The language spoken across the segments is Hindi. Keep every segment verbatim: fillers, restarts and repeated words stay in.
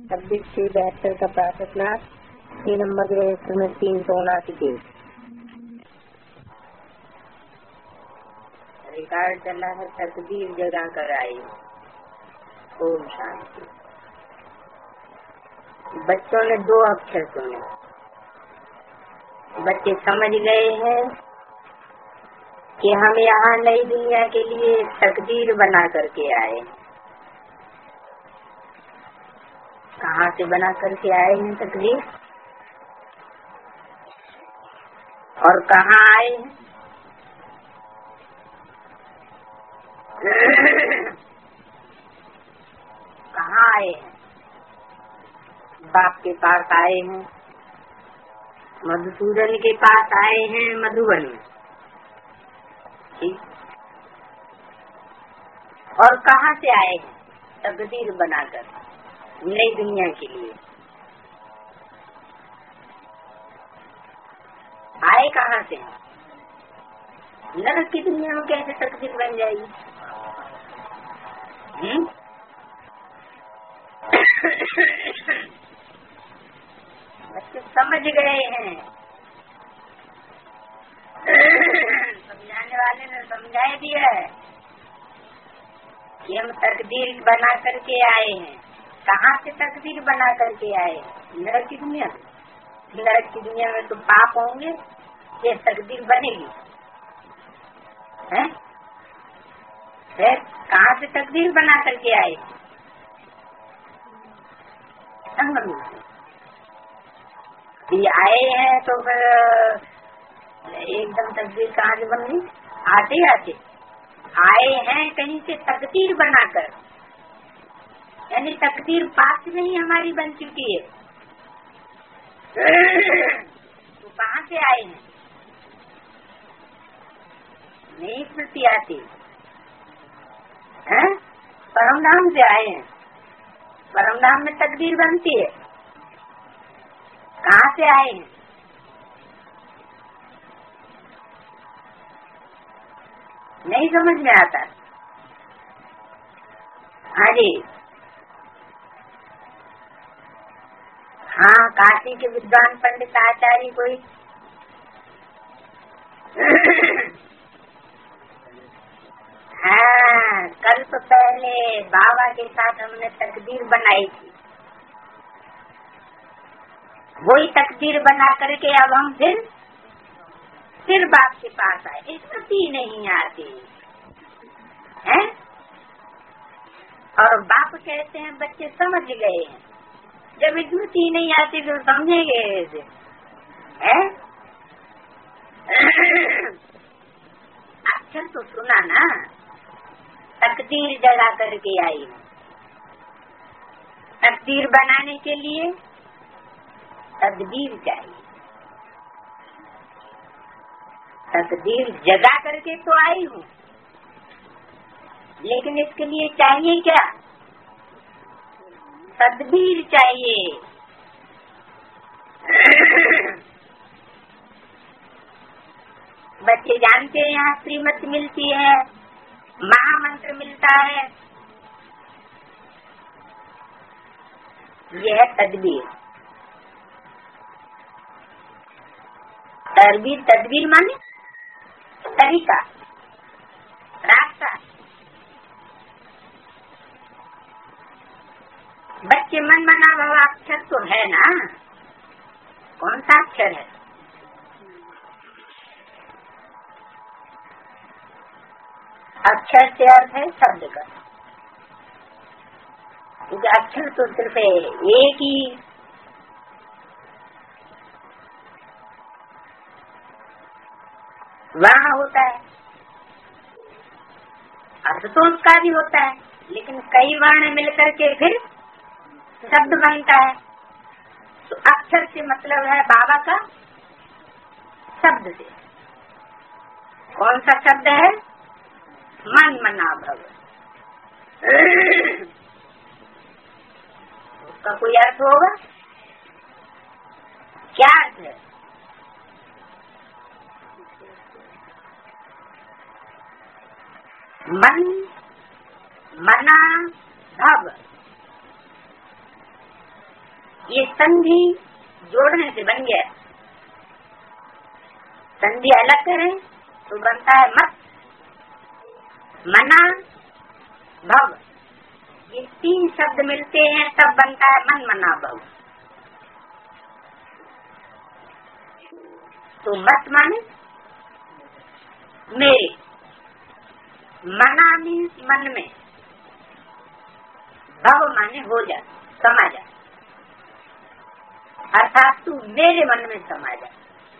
छब्बीस छह बहत्तर का प्रार्थनाथ छह नंबर के रजिस्टर में तीन सौ उनासी के रिकॉर्ड चला है। तकदीर जगा कर आई। ओम शांति। बच्चों ने दो अक्षर सुने। बच्चे समझ गए हैं कि हम यहाँ नई दुनिया के लिए तकदीर बना करके आए। कहाँ से बना करके आए हैं तकदीर और कहाँ आए हैं? कहाँ आए हैं? बाप के पास आए हैं, मधुसूदन के पास आए हैं, मधुबन में। और कहाँ से आए हैं? तकदीर बनाकर नई दुनिया के लिए आए। कहाँ से? नरक की दुनिया में कैसे तकदीर बन जाएगी? हम्म? बच्चे समझ गए हैं। समझाने वाले ने समझाए दिया है कि हम तकदीर बना करके आए हैं। कहाँ से तकदीर बना करके आए? नरक की दुनिया में। नरक की दुनिया में तो पाप होंगे, ये तकदीर बनेगी है? फिर कहाँ से तकदीर बना करके आए? ये आए हैं तो फिर एकदम तकदीर कहाँ से बन गई? आते आते आए हैं कहीं से तकदीर बनाकर, यानी तकदीर पास में ही हमारी बन चुकी है। तो कहाँ से आए हैं? नहीं स्मृति आती है। परम धाम से आए हैं। परम धाम में तकदीर बनती है। कहाँ से आए हैं? नहीं समझ में आता। हाँ जी, हाँ काशी के विद्वान पंडित आचार्य कोई हाँ, कल्प पहले बाबा के साथ हमने तकदीर बनाई थी। वही तकदीर बना करके अब हम फिर फिर बाप के पास आए। स्मृति नहीं आती है। और बाप कहते हैं बच्चे समझ गए हैं। जब स्मृति नहीं आती तो समझेंगे है? अक्षर तो सुना ना। तकदीर जगा करके आई। तकदीर बनाने के लिए तदबीर चाहिए। तकदीर जगा करके तो आई हूँ, लेकिन इसके लिए चाहिए क्या? तदबीर चाहिए। बच्चे जानते हैं यहाँ श्रीमत मिलती है, महामंत्र मिलता है। यह है तदबीर। तदबीर तदबीर माने तरीका, रास्ता। बच्चे मन मना बाबा अक्षर तो है ना। कौन सा अक्षर है? अक्षर से अर्थ है शब्द का। क्योंकि अक्षर तो सिर्फ एक ही वर्ण होता है। अर्थ तो उसका भी होता है, लेकिन कई वर्ण मिलकर के फिर शब्द बनता है। तो अक्षर से मतलब है बाबा का शब्द से। कौन सा शब्द है? मन मना भव। उसका कोई अर्थ होगा? क्या अर्थ है? मन मना भव। ये संधि जोड़ने से बन गया। संधि अलग करें तो बनता है मत, मना, भव। ये तीन शब्द मिलते हैं तब बनता है मन, मना, भव। तो मत माने मेरे, मना मीन्स मन में, भव माने हो जा, समा जा, अर्थात तू मेरे मन में समा जा।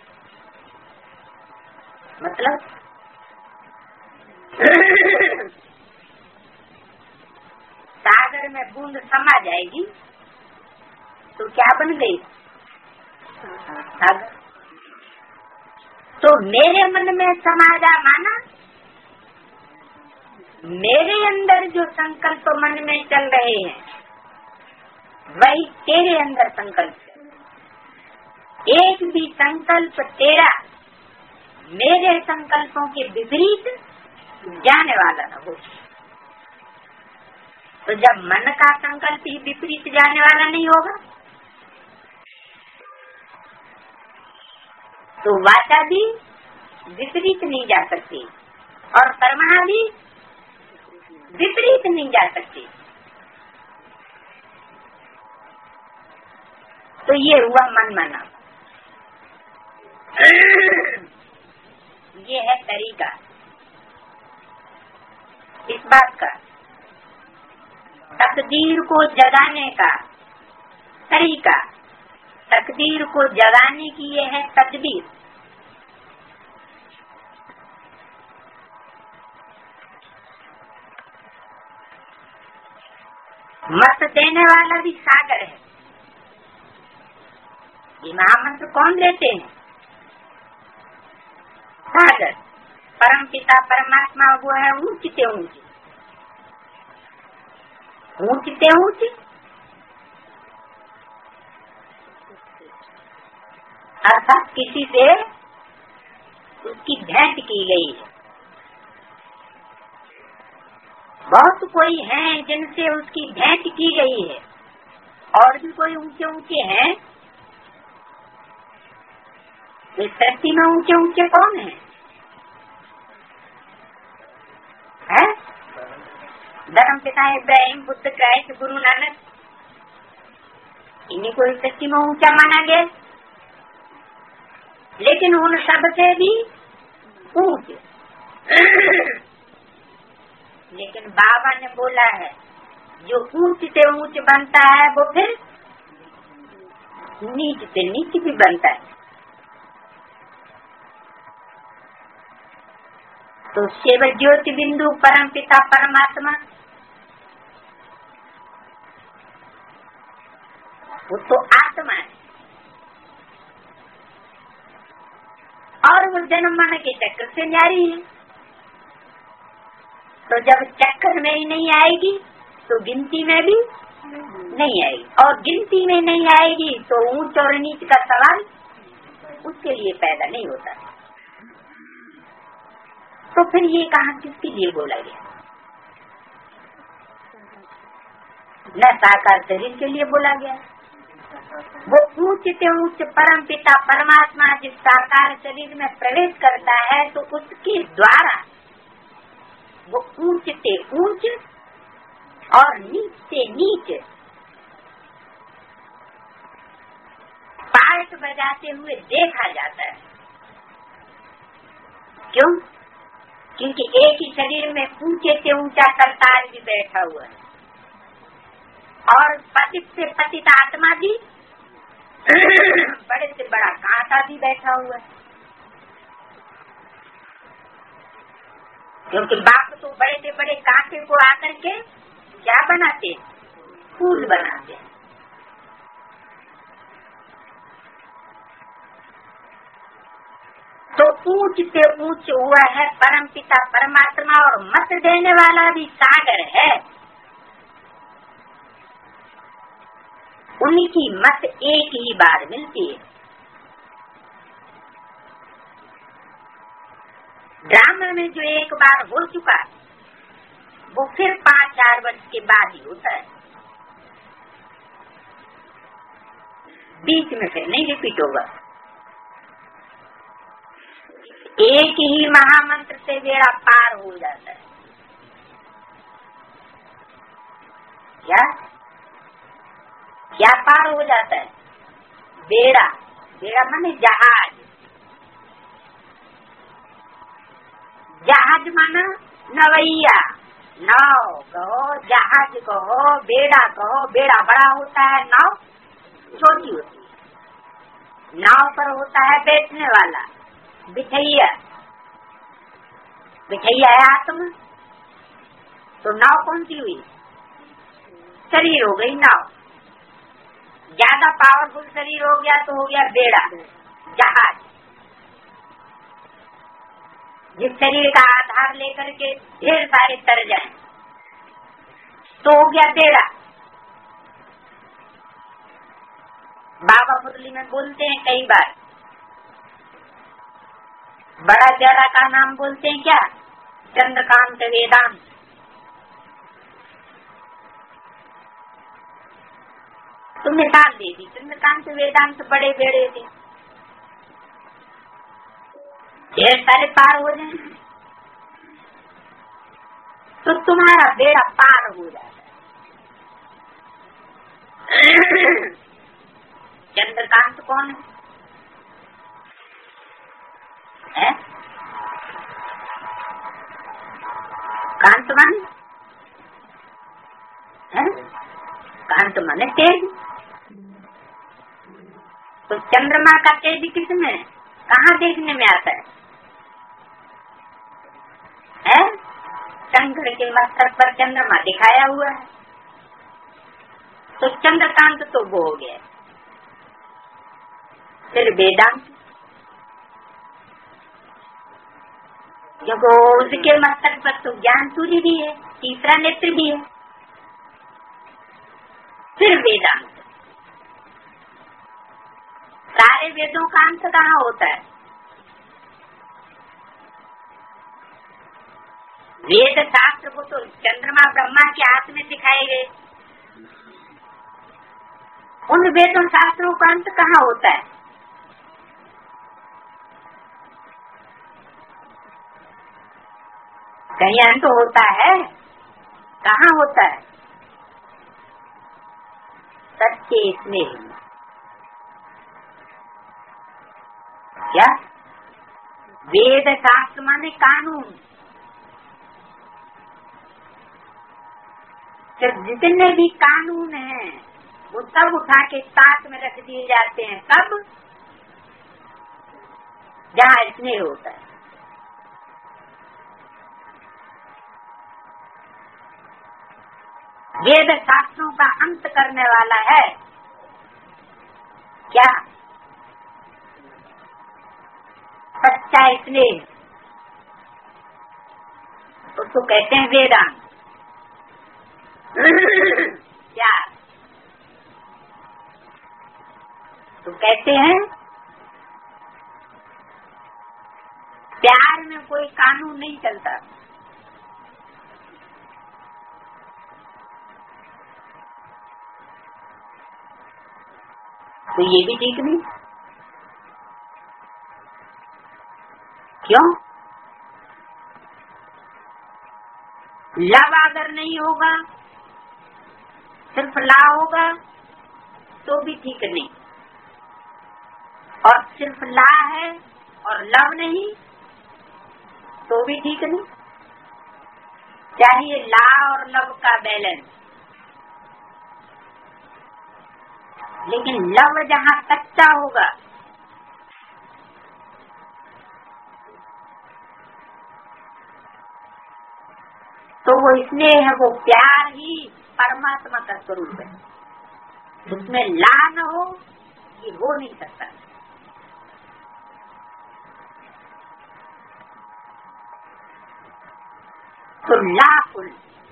मतलब सागर में बूंद समा जाएगी तो क्या बन गई? सागर। तो मेरे मन में समा जा माना मेरे अंदर जो संकल्प मन में चल रहे हैं वही तेरे अंदर संकल्प है। एक भी संकल्प तेरा मेरे संकल्पों के विपरीत जाने वाला न हो। तो जब मन का संकल्प ही विपरीत जाने वाला नहीं होगा तो वाचा भी विपरीत नहीं जा सकती और कर्मणा भी विपरीत नहीं जा सकती। तो ये हुआ मन माना। ये है तरीका इस बात का, तकदीर को जगाने का तरीका। तकदीर को जगाने की ये है तदबीर। मत देने वाला भी सागर है। ये महामंत्र कौन देते हैं? सागर। परम पिता परमात्मा वो है ऊंचते ऊंचे, ऊंचते ऊंचे अर्थात किसी से उसकी भेंट की गई है। बहुत कोई हैं जिनसे उसकी भेंट की गई है और भी कोई ऊंचे ऊंचे हैं। इस सृष्टि में ऊंचे ऊंचे कौन है? है धर्म पिता इब्राहिम, बुद्ध, क्राइस्ट, गुरु नानक, इन्हीं को इस सृष्टि में ऊंचा माना गया। लेकिन उन सब से भी ऊंचे। लेकिन बाबा ने बोला है जो ऊंच से ऊंच बनता है वो फिर नीच से नीच भी बनता है। तो शिव ज्योति बिंदु परम पिता परमात्मा वो तो आत्मा है और वो जन्म मरण के चक्कर से जारी है। तो जब चक्कर में ही नहीं आएगी तो गिनती में भी नहीं आएगी, और गिनती में नहीं आएगी तो ऊंच और नीच का सवाल उसके लिए पैदा नहीं होता। तो फिर ये कहा किसके लिए बोला गया? न साकार शरीर के लिए बोला गया। वो ऊंच से ऊंच परम पिता परमात्मा जिस साकार शरीर में प्रवेश करता है तो उसके द्वारा वो ऊंच से ऊंच और नीच से नीच पार्ट बजाते हुए देखा जाता है। क्यों? क्योंकि एक ही शरीर में ऊंचे से ऊंचा करतार भी बैठा हुआ है और पतित से पतित आत्मा भी बड़े से बड़ा कांटा भी बैठा हुआ है। क्योंकि बाप तो बड़े से बड़े कांटे को आकर के क्या बनाते? फूल बनाते हैं। तो ऊंच से ऊंच हुआ है परम पिता परमात्मा और मत देने वाला भी सागर है। उनकी मत एक ही बार मिलती है। ब्राह्मण में जो एक बार हो चुका वो फिर पाँच चार वर्ष के बाद ही होता है। बीच में फिर नहीं रिपीट होगा। एक ही महामंत्र से बेड़ा पार हो जाता है। क्या क्या पार हो जाता है? बेड़ा। बेड़ा माने जहाज। जहाज माना नवैया, नाव कहो, जहाज कहो, बेड़ा कहो। बेड़ा बड़ा होता है, नाव छोटी होती है। नाव पर होता है बैठने वाला बिठैया। बिठैया है आत्मा। तो नाव कौन सी हुई? शरीर हो गई नाव। ज्यादा पावरफुल शरीर हो गया तो हो गया बेड़ा, जहाज। जिस शरीर का आधार लेकर के ढेर सारे तर जाए तो हो गया बेड़ा। बाबा मुरली में बोलते हैं कई बार, बड़ा बेड़ा का नाम बोलते हैं क्या? चंद्रकांत वेदांत। तो मिसाल दे दी, चंद्रकांत वेदांत बड़े बेड़े थे, ढेर सारे पार हो जाए तो तुम्हारा बेड़ा पार हो जाता है। चंद्रकांत कौन है? है? कांत माने है? कांत माने तेज। तो चंद्रमा का तेज किसमें, कहाँ देखने में आता है? है? शंकर के मस्तक पर चंद्रमा दिखाया हुआ है। तो चंद्रकांत तो वो हो गया। फिर वेदांत, क्योंकि उसके मस्तक पर तो ज्ञान सूर्य भी है, तीसरा नेत्र भी है। फिर वेदांत। सारे वेदों का अंत कहाँ होता है? वेद शास्त्र को तो चंद्रमा ब्रह्मा के हाथ में दिखाए गए। उन वेदों शास्त्रों का अंत कहाँ होता है? कहीं अंत होता है? कहाँ होता है? सच्चे स्नेह। क्या? वेद शास्त्र माने कानून। जब जितने भी कानून हैं वो सब उठा के साथ में रख दिए जाते हैं। कब? जहाँ स्नेह होता है। वेद शास्त्रों का अंत करने वाला है क्या? सच्चा स्नेह। उसको कहते हैं वेदांत। क्या? तो कहते हैं प्यार में कोई कानून नहीं चलता। तो ये भी ठीक नहीं। क्यों? लव अगर नहीं होगा, सिर्फ ला होगा तो भी ठीक नहीं। और सिर्फ ला है और लव नहीं तो भी ठीक नहीं। चाहिए ला और लव का बैलेंस। लेकिन लव जहाँ सच्चा होगा तो वो इसलिए है, वो प्यार ही परमात्मा का स्वरूप है। उसमें ला न हो ये हो नहीं सकता। तो लाफुल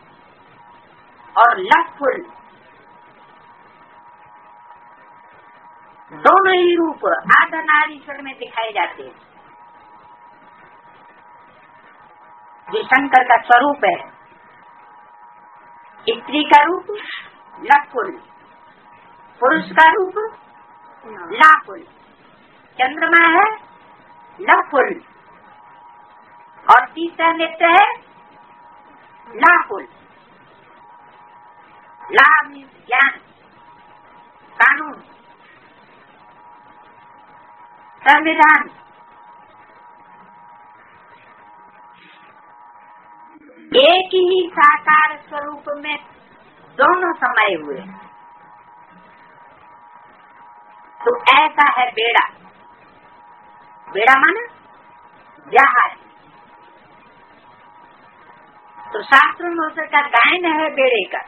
और लफुल दोनों ही रूप अर्धनारीश्वर में दिखाए जाते हैं। जो शंकर का स्वरूप है, स्त्री का रूप लफुल, पुरुष का रूप लाफुल, चंद्रमा है लफुल, और तीसरा नेत्र है लाफुल। ला मीन्स ज्ञान, कानून, संविधान। एक ही साकार स्वरूप में दोनों समाये हुए, तो ऐसा है बेड़ा। बेड़ा माना जहाज। तो शास्त्र में उसका गायन है बेड़े का,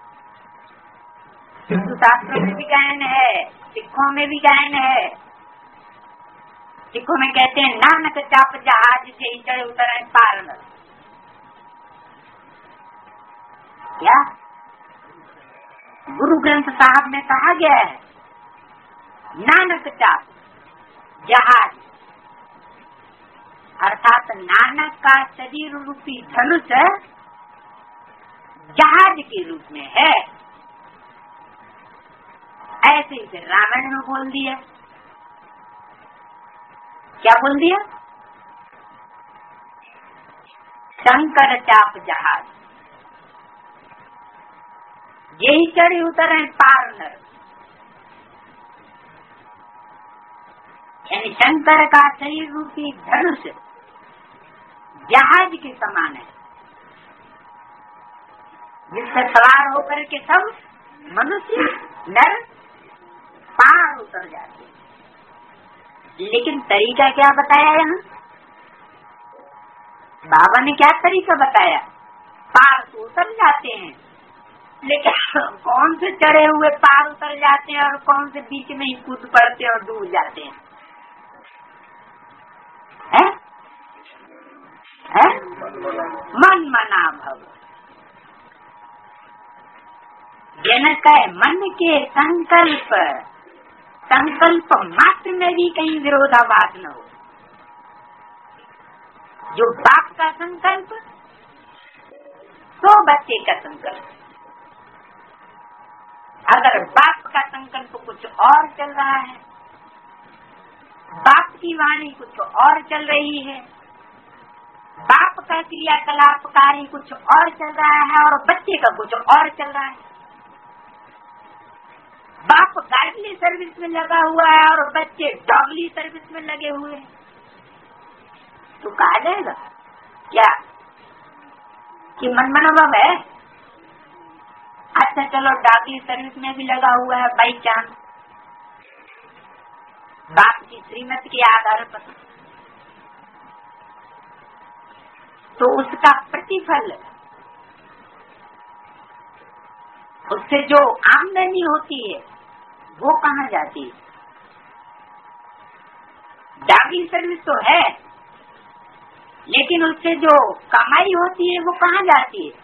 हिंदू शास्त्रों में भी गायन है, सिखों में भी गायन है। सिखों में कहते हैं नानक चाप जहाज से चढ़े उतरे पार न। क्या गुरु ग्रंथ साहब में कहा गया है, नानक चाप जहाज, अर्थात नानक का शरीर रूपी धनुष जहाज के रूप में है। ऐसे ही फिर रामायण में बोल दिया। क्या बोल दिया? शंकर चाप जहाज, यही चढ़े उतरे पार नर। यानी शंकर का शरीर रूपी धनुष जहाज के समान है, जिससे सवार होकर के सब मनुष्य नर पार उतर जाते। लेकिन तरीका क्या बताया यहाँ? बाबा ने क्या तरीका बताया? पार तो उतर जाते हैं, लेकिन कौन से चढ़े हुए पार उतर जाते हैं और कौन से बीच में ही कूद पड़ते हैं और डूब जाते हैं? है? है? मन मना भव। जनक है मन के संकल्प, संकल्प मात्र में भी कहीं विरोधाभास न हो। जो बाप का संकल्प, तो बच्चे का संकल्प। अगर बाप का संकल्प कुछ और चल रहा है, बाप की वाणी कुछ और चल रही है, बाप का क्रियाकलाप कार्य कुछ और चल रहा है और बच्चे का कुछ और चल रहा है। बाप गार्डली सर्विस में लगा हुआ है और बच्चे डॉगली सर्विस में लगे हुए हैं, तो कहा जाएगा क्या कि मनमनाभाव है? अच्छा चलो डॉगली सर्विस में भी लगा हुआ है बाई चांस, बाप की श्रीमत के आधार पर, तो उसका प्रतिफल, उससे जो आमदनी होती है वो कहाँ जाती है? डॉगली सर्विस तो है, लेकिन उससे जो कमाई होती है वो कहाँ जाती है?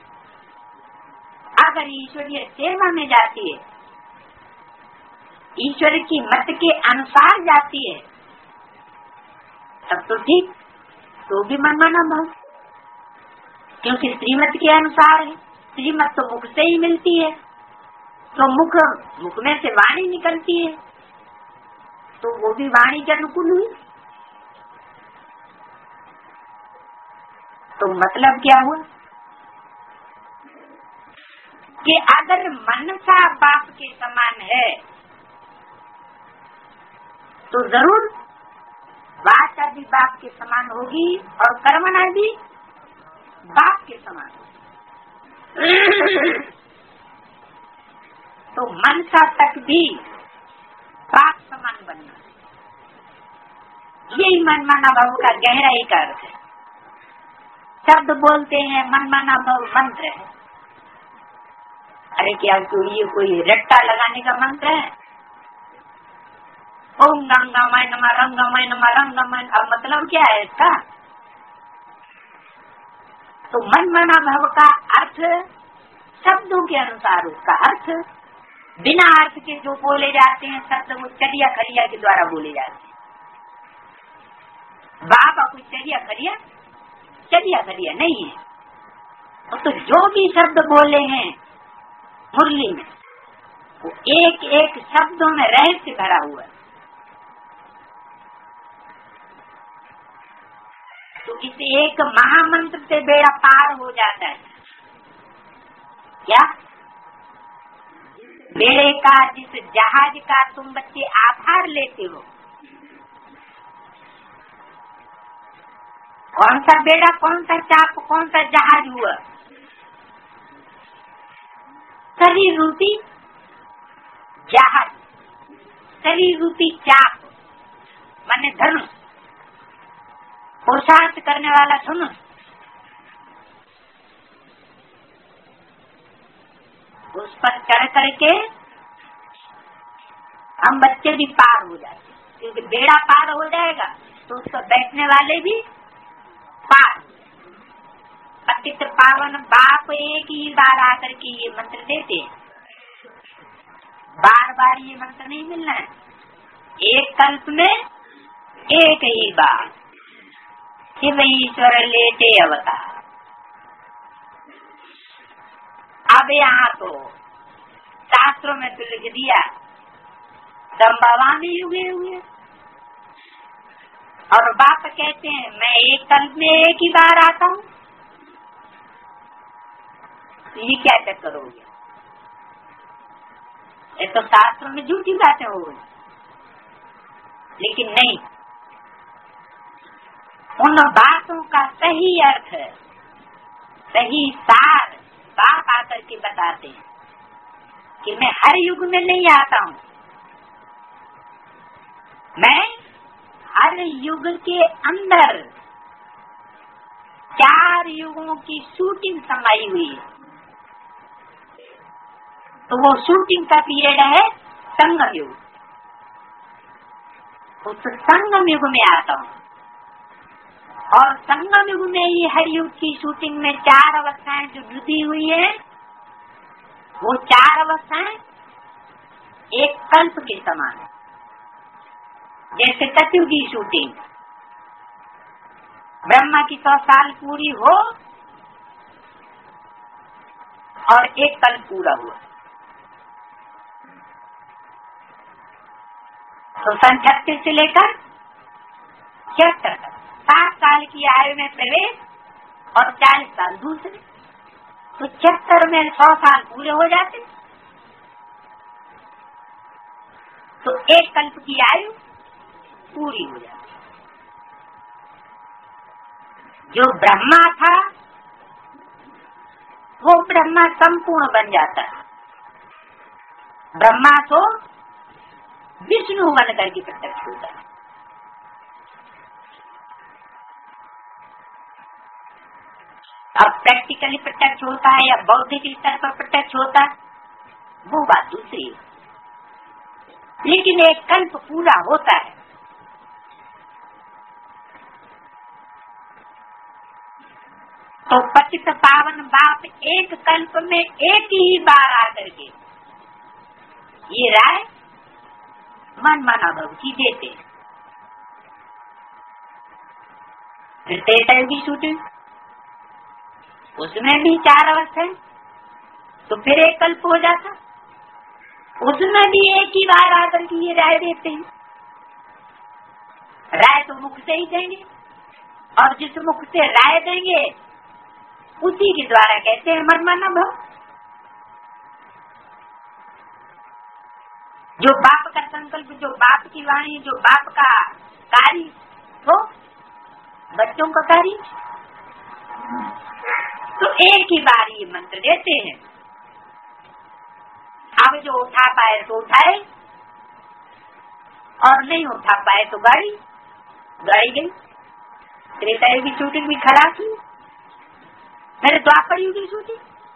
अगर ईश्वरीय सेवा में जाती है, ईश्वर की मत के अनुसार जाती है, तब तो ठीक, तो भी मनमाना भाव, क्योंकि श्रीमत के अनुसार है। श्रीमत तो मुख से ही मिलती है, तो मुख मुख में से वाणी निकलती है, तो वो भी वाणी के अनुकूल हुई। तो मतलब क्या हुआ कि अगर मनसा बाप के समान है, तो जरूर वाचा भी बाप के समान होगी और कर्मणा भी बाप के समान होगी। तो मनसा तक भी बाप समान बनना, यही मनमाना भाव का गहराई का अर्थ है। शब्द बोलते हैं मनमाना भाव मंत्र है। अरे क्या ये कोई रट्टा लगाने का मंत्र है? ओम गंगामय नमः रंगमय नमः रंगमय, अब मतलब क्या है इसका? तो मनमाना भाव का अर्थ शब्दों के अनुसार उसका अर्थ, बिना अर्थ के जो बोले जाते हैं शब्द वो चरिया खरिया के द्वारा बोले जाते हैं। बाबा कोई चरिया खरिया चरिया खरिया नहीं है। तो जो भी शब्द बोले हैं मुरली में, वो एक एक शब्दों में रहस्य भरा हुआ है। तो इस एक महामंत्र से बेड़ा पार हो जाता है। क्या? बेड़े का, जिस जहाज का तुम बच्चे आधार लेते हो, कौन सा बेड़ा, कौन सा चाप, कौन सा जहाज हुआ? शरीर रूपी जहाज, शरीर रूपी चाप माने धनुष, पुरुषार्थ करने वाला धनुष। उस पर चढ़ करके हम बच्चे भी पार हो जाते, क्योंकि बेड़ा पार हो जाएगा तो उस पर बैठने वाले भी पार। पतित पावन बाप एक ही बार आकर के ये मंत्र देते हैं, बार बार ये मंत्र नहीं मिलना है, एक कल्प में एक ही बार। शिव ईश्वर लेते अवतार। अब यहाँ तो शास्त्रों में तो लिख दिया संभवामी युगे हुए, और बाप कहते हैं मैं एक कल्प में एक ही बार आता हूँ। ये क्या चक्कर हो गया? ये तो शास्त्रों में झूठी बातें हो गई। लेकिन नहीं, उन बातों का सही अर्थ है, सही सार बाप आकर के बताते हैं कि मैं हर युग में नहीं आता हूँ, मैं हर युग के अंदर चार युगों की शूटिंग समाई हुई है। तो वो शूटिंग का पीरियड है संगम युग। उस संगम युग में आता हूँ, और संगम युग में ही हर युग की शूटिंग में चार अवस्थाएं जो जुटी हुई है, वो चार अवस्थाएं एक कल्प के समान है। जैसे सतयुग की शूटिंग, ब्रह्मा की सौ साल पूरी हो और एक कल्प पूरा हुआ, तो सन छत्तीस से लेकर छिहत्तर तक सात साल की आयु में प्रवेश और चालीस साल दूसरे, तो छिहत्तर में सौ साल पूरे हो जाते, तो एक कल्प की आयु पूरी हो जाती। जो ब्रह्मा था वो ब्रह्मा संपूर्ण बन जाता है। ब्रह्मा तो विष्णु बन करके प्रत्यक्ष होता है। अब प्रैक्टिकली प्रत्यक्ष होता है या बौद्धिक स्तर पर प्रत्यक्ष होता है, वो बात दूसरी है। लेकिन एक कल्प पूरा होता है। तो पतित पावन बाप एक कल्प में एक ही बार आकर के ये राय मन मन अनुभव की देते। फिर तेतर की शूटिंग, उसमें भी चार अवस्थाएं, तो फिर एक कल्प हो जाता, उसमें भी एक ही बार आकर के ये राय देते हैं। राय तो मुख से ही देंगे, और जिस मुख से राय देंगे उसी के द्वारा कहते हैं मन मन अनुभव। जो बाप का संकल्प, जो बाप की वाणी, जो बाप का कार्य, तो बच्चों का कार्य, तो एक ही बार ये मंत्र देते हैं। अब जो उठा पाए तो उठाए, और नहीं उठा पाए तो गाड़ी गाड़ी गई। त्रेता युग की शूटिंग भी खड़ा की, मेरे द्वापर युग की शूटिंग,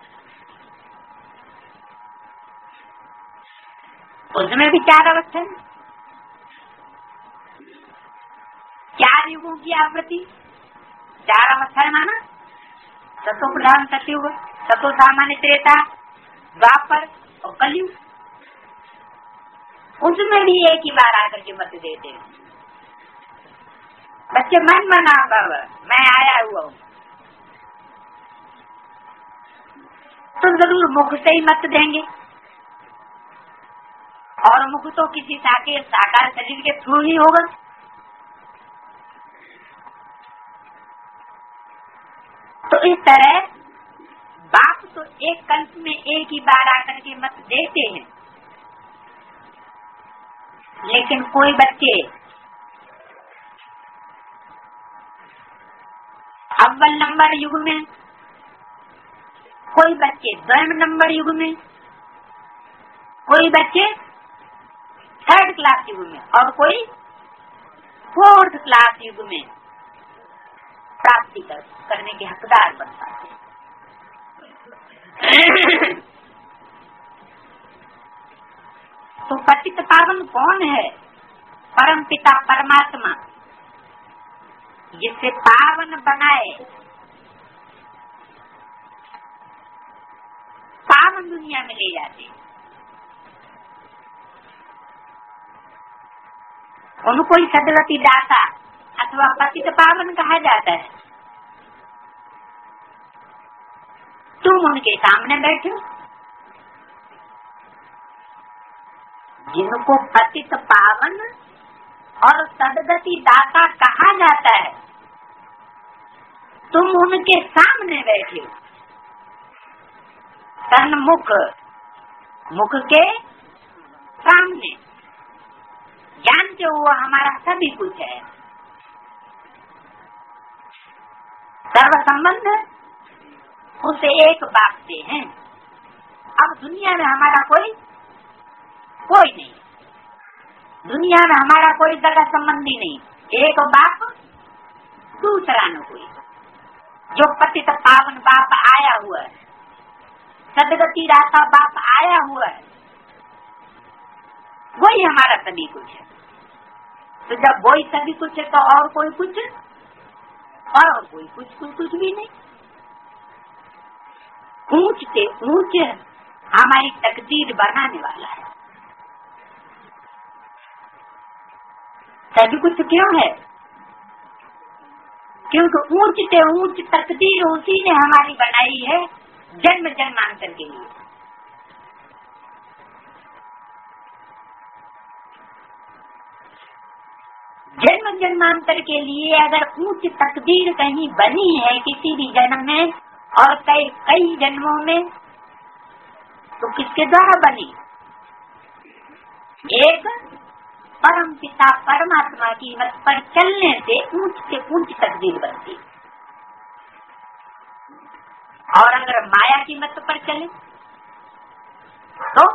उसमें भी चार अवस्था, चार युगों की आवृत्ति, चार अवस्था माना सतो प्रधान सतयुग, सतो सामान्य त्रेता, द्वापर और कलयुग। उसमें भी एक ही बार आकर के मत देते हैं। बच्चे मन मना बाबा मैं आया हुआ हूँ, तो जरूर मुख से ही मत देंगे। और मुख तो किसी साके साकार शरीर के थ्रू ही होगा। तो इस तरह बाप तो एक कल्प में एक ही बार आकर के मत देते हैं, लेकिन कोई बच्चे अव्वल नंबर युग में, कोई बच्चे द्वैम नंबर युग में, कोई बच्चे थर्ड क्लास युग में और कोई फोर्थ क्लास युग में प्राप्ति कर, करने के हकदार बन पाते हैं। तो पतित पावन कौन है? परम पिता परमात्मा, जिससे पावन बनाए, पावन दुनिया में ले जाते। उनको ही सदगति दाता अथवा पतित पावन कहा जाता है। तुम उनके सामने बैठे, जिनको पतित पावन और सदगति दाता कहा जाता है, तुम उनके सामने बैठे, सन्मुख, मुख के सामने, जानते हो वो हमारा सभी कुछ है। सर्व संबंध उसे एक बाप से है। अब दुनिया में हमारा कोई कोई नहीं, दुनिया में हमारा कोई सगा संबंधी नहीं, एक बाप दूसरा न कोई। जो पतित पावन बाप आया हुआ है, सदगति दाता बाप आया हुआ है, वही हमारा सभी कुछ है। तो जब वही सभी कुछ है तो और कोई कुछ, और कोई कुछ कुछ कुछ भी नहीं। ऊंच से ऊंच हमारी तकदीर बनाने वाला है। सभी कुछ क्यों है? क्योंकि ऊंच से ऊंच तकदीर उसी ने हमारी बनाई है, जन्म जन्मांतर के लिए। जन्म जन्मांतर के लिए अगर ऊंच तकदीर कहीं बनी है किसी भी जन्म में और कई कई जन्मों में, तो किसके द्वारा बनी? एक परम पिता परमात्मा की मत पर चलने से ऊंच से ऊंच तकदीर बनती। और अगर माया की मत पर चले तो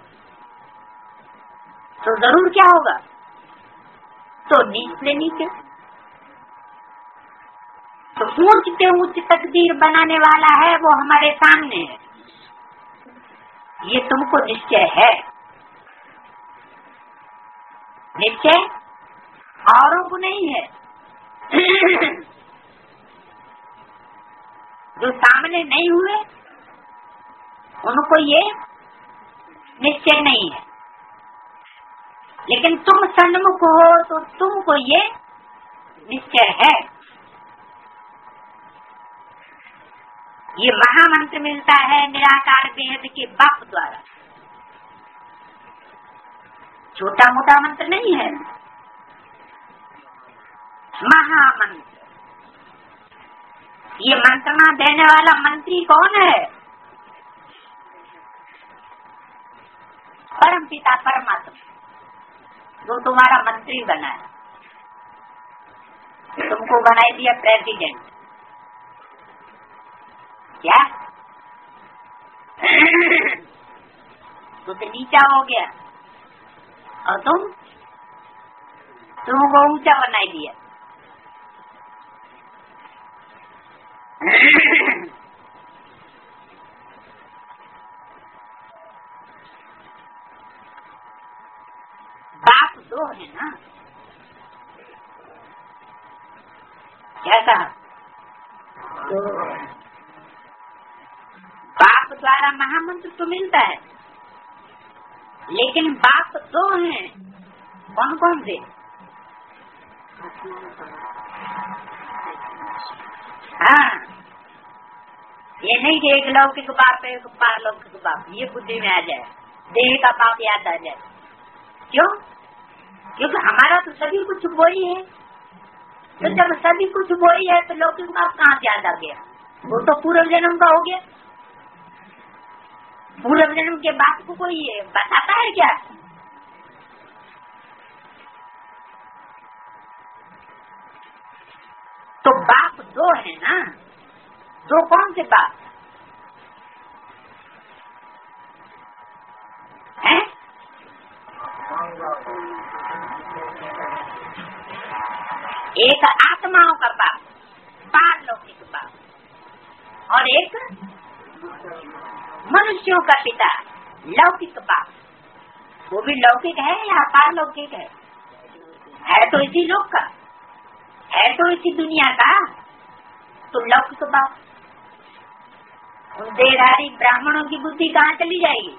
तो जरूर क्या होगा? तो नीच से नीचे। तो ऊंच से ऊंच तकदीर बनाने वाला है वो हमारे सामने है, ये तुमको निश्चय है। निश्चय औरों को नहीं है। जो सामने नहीं हुए उनको ये निश्चय नहीं है, लेकिन तुम सन्मुख हो तो तुमको ये निश्चय है। ये महामंत्र मिलता है निराकार वेद के बाप द्वारा। छोटा मोटा मंत्र नहीं है, महामंत्र। ये मंत्रणा देने वाला मंत्री कौन है? परम पिता परमात्मा, जो तुम्हारा मंत्री बना है, तुमको बनाई दिया प्रेसिडेंट। क्या तो, तो नीचा हो गया और तुम तुमको ऊंचा बनाई दिया। बाप दो है ना, क्या कहा? तो बाप द्वारा महामंत्र तो मिलता है, लेकिन बाप दो हैं। कौन कौन से? हाँ, ये नहीं कि एक लौकिक बाप है एक पारलौकिक बाप, ये बुद्धि में आ जाए, देह का बाप याद आ जाए। क्यों? क्योंकि हमारा तो सभी कुछ वही है। तो जब सभी कुछ वही है तो लौकिक बाप कहाँ से याद आ गया? वो तो पूर्व जन्म का हो गया। पूर्व जन्म के बाप को कोई बताता है क्या? तो बाप दो है ना। दो कौन से बाप हैं? एक आत्माओं का बाप, पारलौकिक बाप, और एक मनुष्यों का पिता, लौकिक बाप। वो भी लौकिक है या पारलौकिक है? है तो इसी लोक का, है तो इसी दुनिया का। तो लौकिक बाप, उन देहधारी ब्राह्मणों की बुद्धि कहाँ चली जाएगी?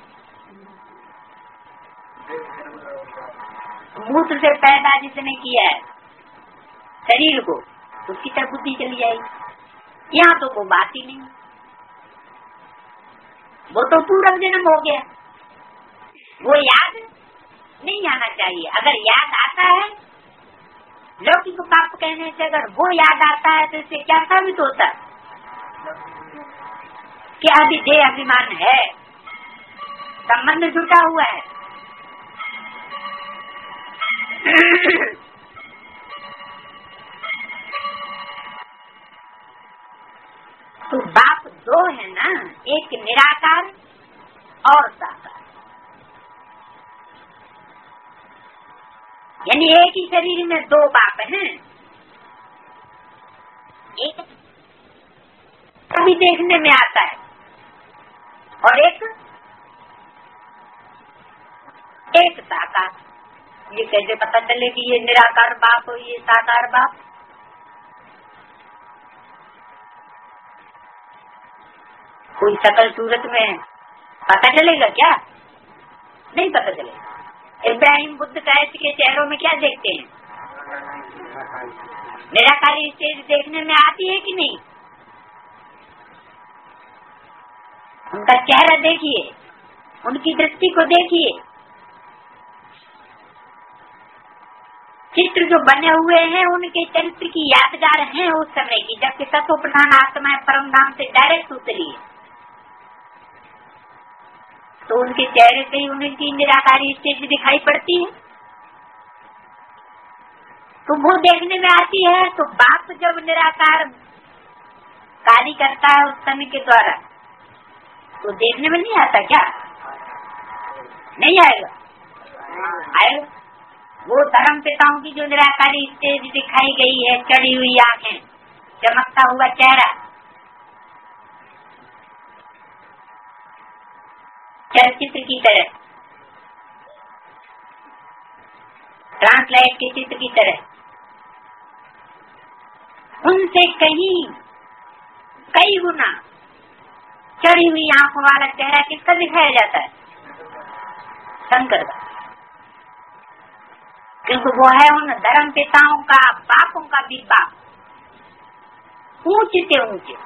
मूत्र से पैदा जिसने किया है शरीर को, उसकी तरफ बुद्धि चली जाएगी। यहाँ तो वो बात ही नहीं, वो तो पूर्व जन्म हो गया। वो याद नहीं आना चाहिए। अगर याद आता है, लौकिक पाप कहने से अगर वो याद आता है तो इससे क्या साबित होता है? कि अभी देह अभिमान है, संबंध जुटा हुआ है। तो बाप दो है ना, एक निराकार और साकार। यानी एक ही शरीर में दो बाप हैं। एक कभी देखने में आता है और एक एक साकार। ये कैसे पता चले कि ये निराकार बाप और ये साकार बाप? कोई शकल सूरत में पता चलेगा क्या? नहीं पता चलेगा। इब्राहिम बुद्ध कैद के चेहरों में क्या देखते हैं? निराकारी स्टेज देखने में आती है कि नहीं? उनका चेहरा देखिए, उनकी दृष्टि को देखिए। चित्र जो बने हुए हैं उनके चरित्र की यादगार हैं उस समय की, जबकि तत्व प्रधान आत्मा परम धाम से डायरेक्ट उतरी है। तो उनके चेहरे से ही उनकी निराकारी स्टेज दिखाई पड़ती है, तो वो देखने में आती है। तो बाप जब निराकार कार्य करता है उस समय के द्वारा, तो देखने में नहीं आता क्या? नहीं आएगा, आएगा। वो धर्म पिताओं की जो निराकारी स्टेज दिखाई गई है, चढ़ी हुई आंखें, चमकता हुआ चेहरा, चलचित्र की तरह, ट्रांसलाइट के चित्र की तरह, उनसे कहीं कई गुना चढ़ी हुई आंखों वाला चेहरा किसका दिखाया जाता है? शंकर का। क्योंकि वो है उन धर्म पिताओं का, बापों का भी बाप, ऊंचे से ऊंचे।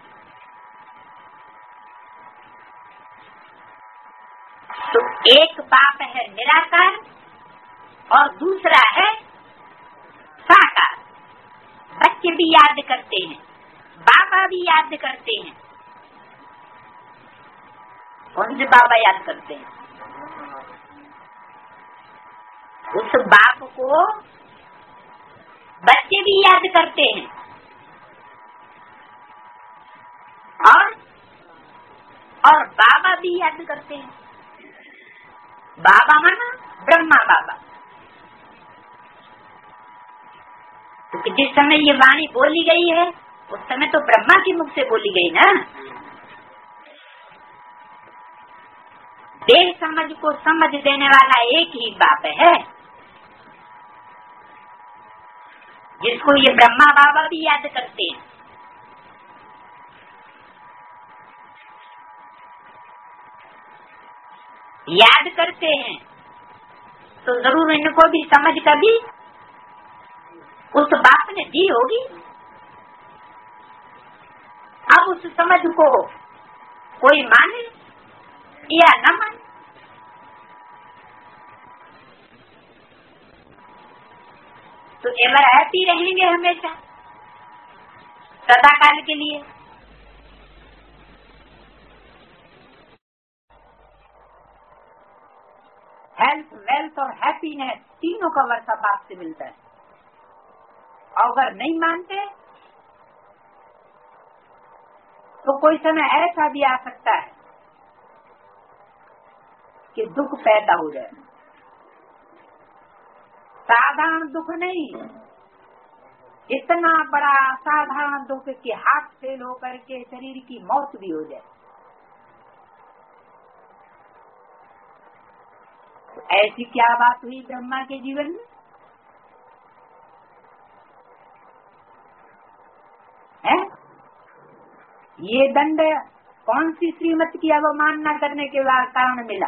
तो एक बाप है निराकार और दूसरा है साकार। बच्चे भी याद करते हैं, बाबा भी याद करते हैं। कौन से बाबा याद करते हैं? उस बाप को बच्चे भी याद करते हैं, और और बाबा भी याद करते हैं। बाबा माना ब्रह्मा बाबा। तो जिस समय ये वाणी बोली गई है उस समय तो ब्रह्मा के मुख से बोली गई ना। देह समझ को समझ देने वाला एक ही बाप है, जिसको ये ब्रह्मा बाबा भी याद करते हैं। याद करते हैं तो जरूर इनको भी समझ कभी उस बाप ने दी होगी। अब उस समझ को कोई माने या न माने, तो एवर हैप्पी रहेंगे हमेशा, सदा काल के लिए। हेल्थ, वेल्थ और हैप्पीनेस तीनों का वर्षा बाप से मिलता है। और अगर नहीं मानते तो कोई समय ऐसा भी आ सकता है कि दुख पैदा हो जाए। साधारण दुख नहीं, इतना बड़ा असाधारण दुख कि हार्ट फेल होकर के शरीर की मौत भी हो जाए। तो ऐसी क्या बात हुई ब्रह्मा के जीवन में? है ये दंड कौन सी श्रीमत की अवमानना करने के कारण मिला?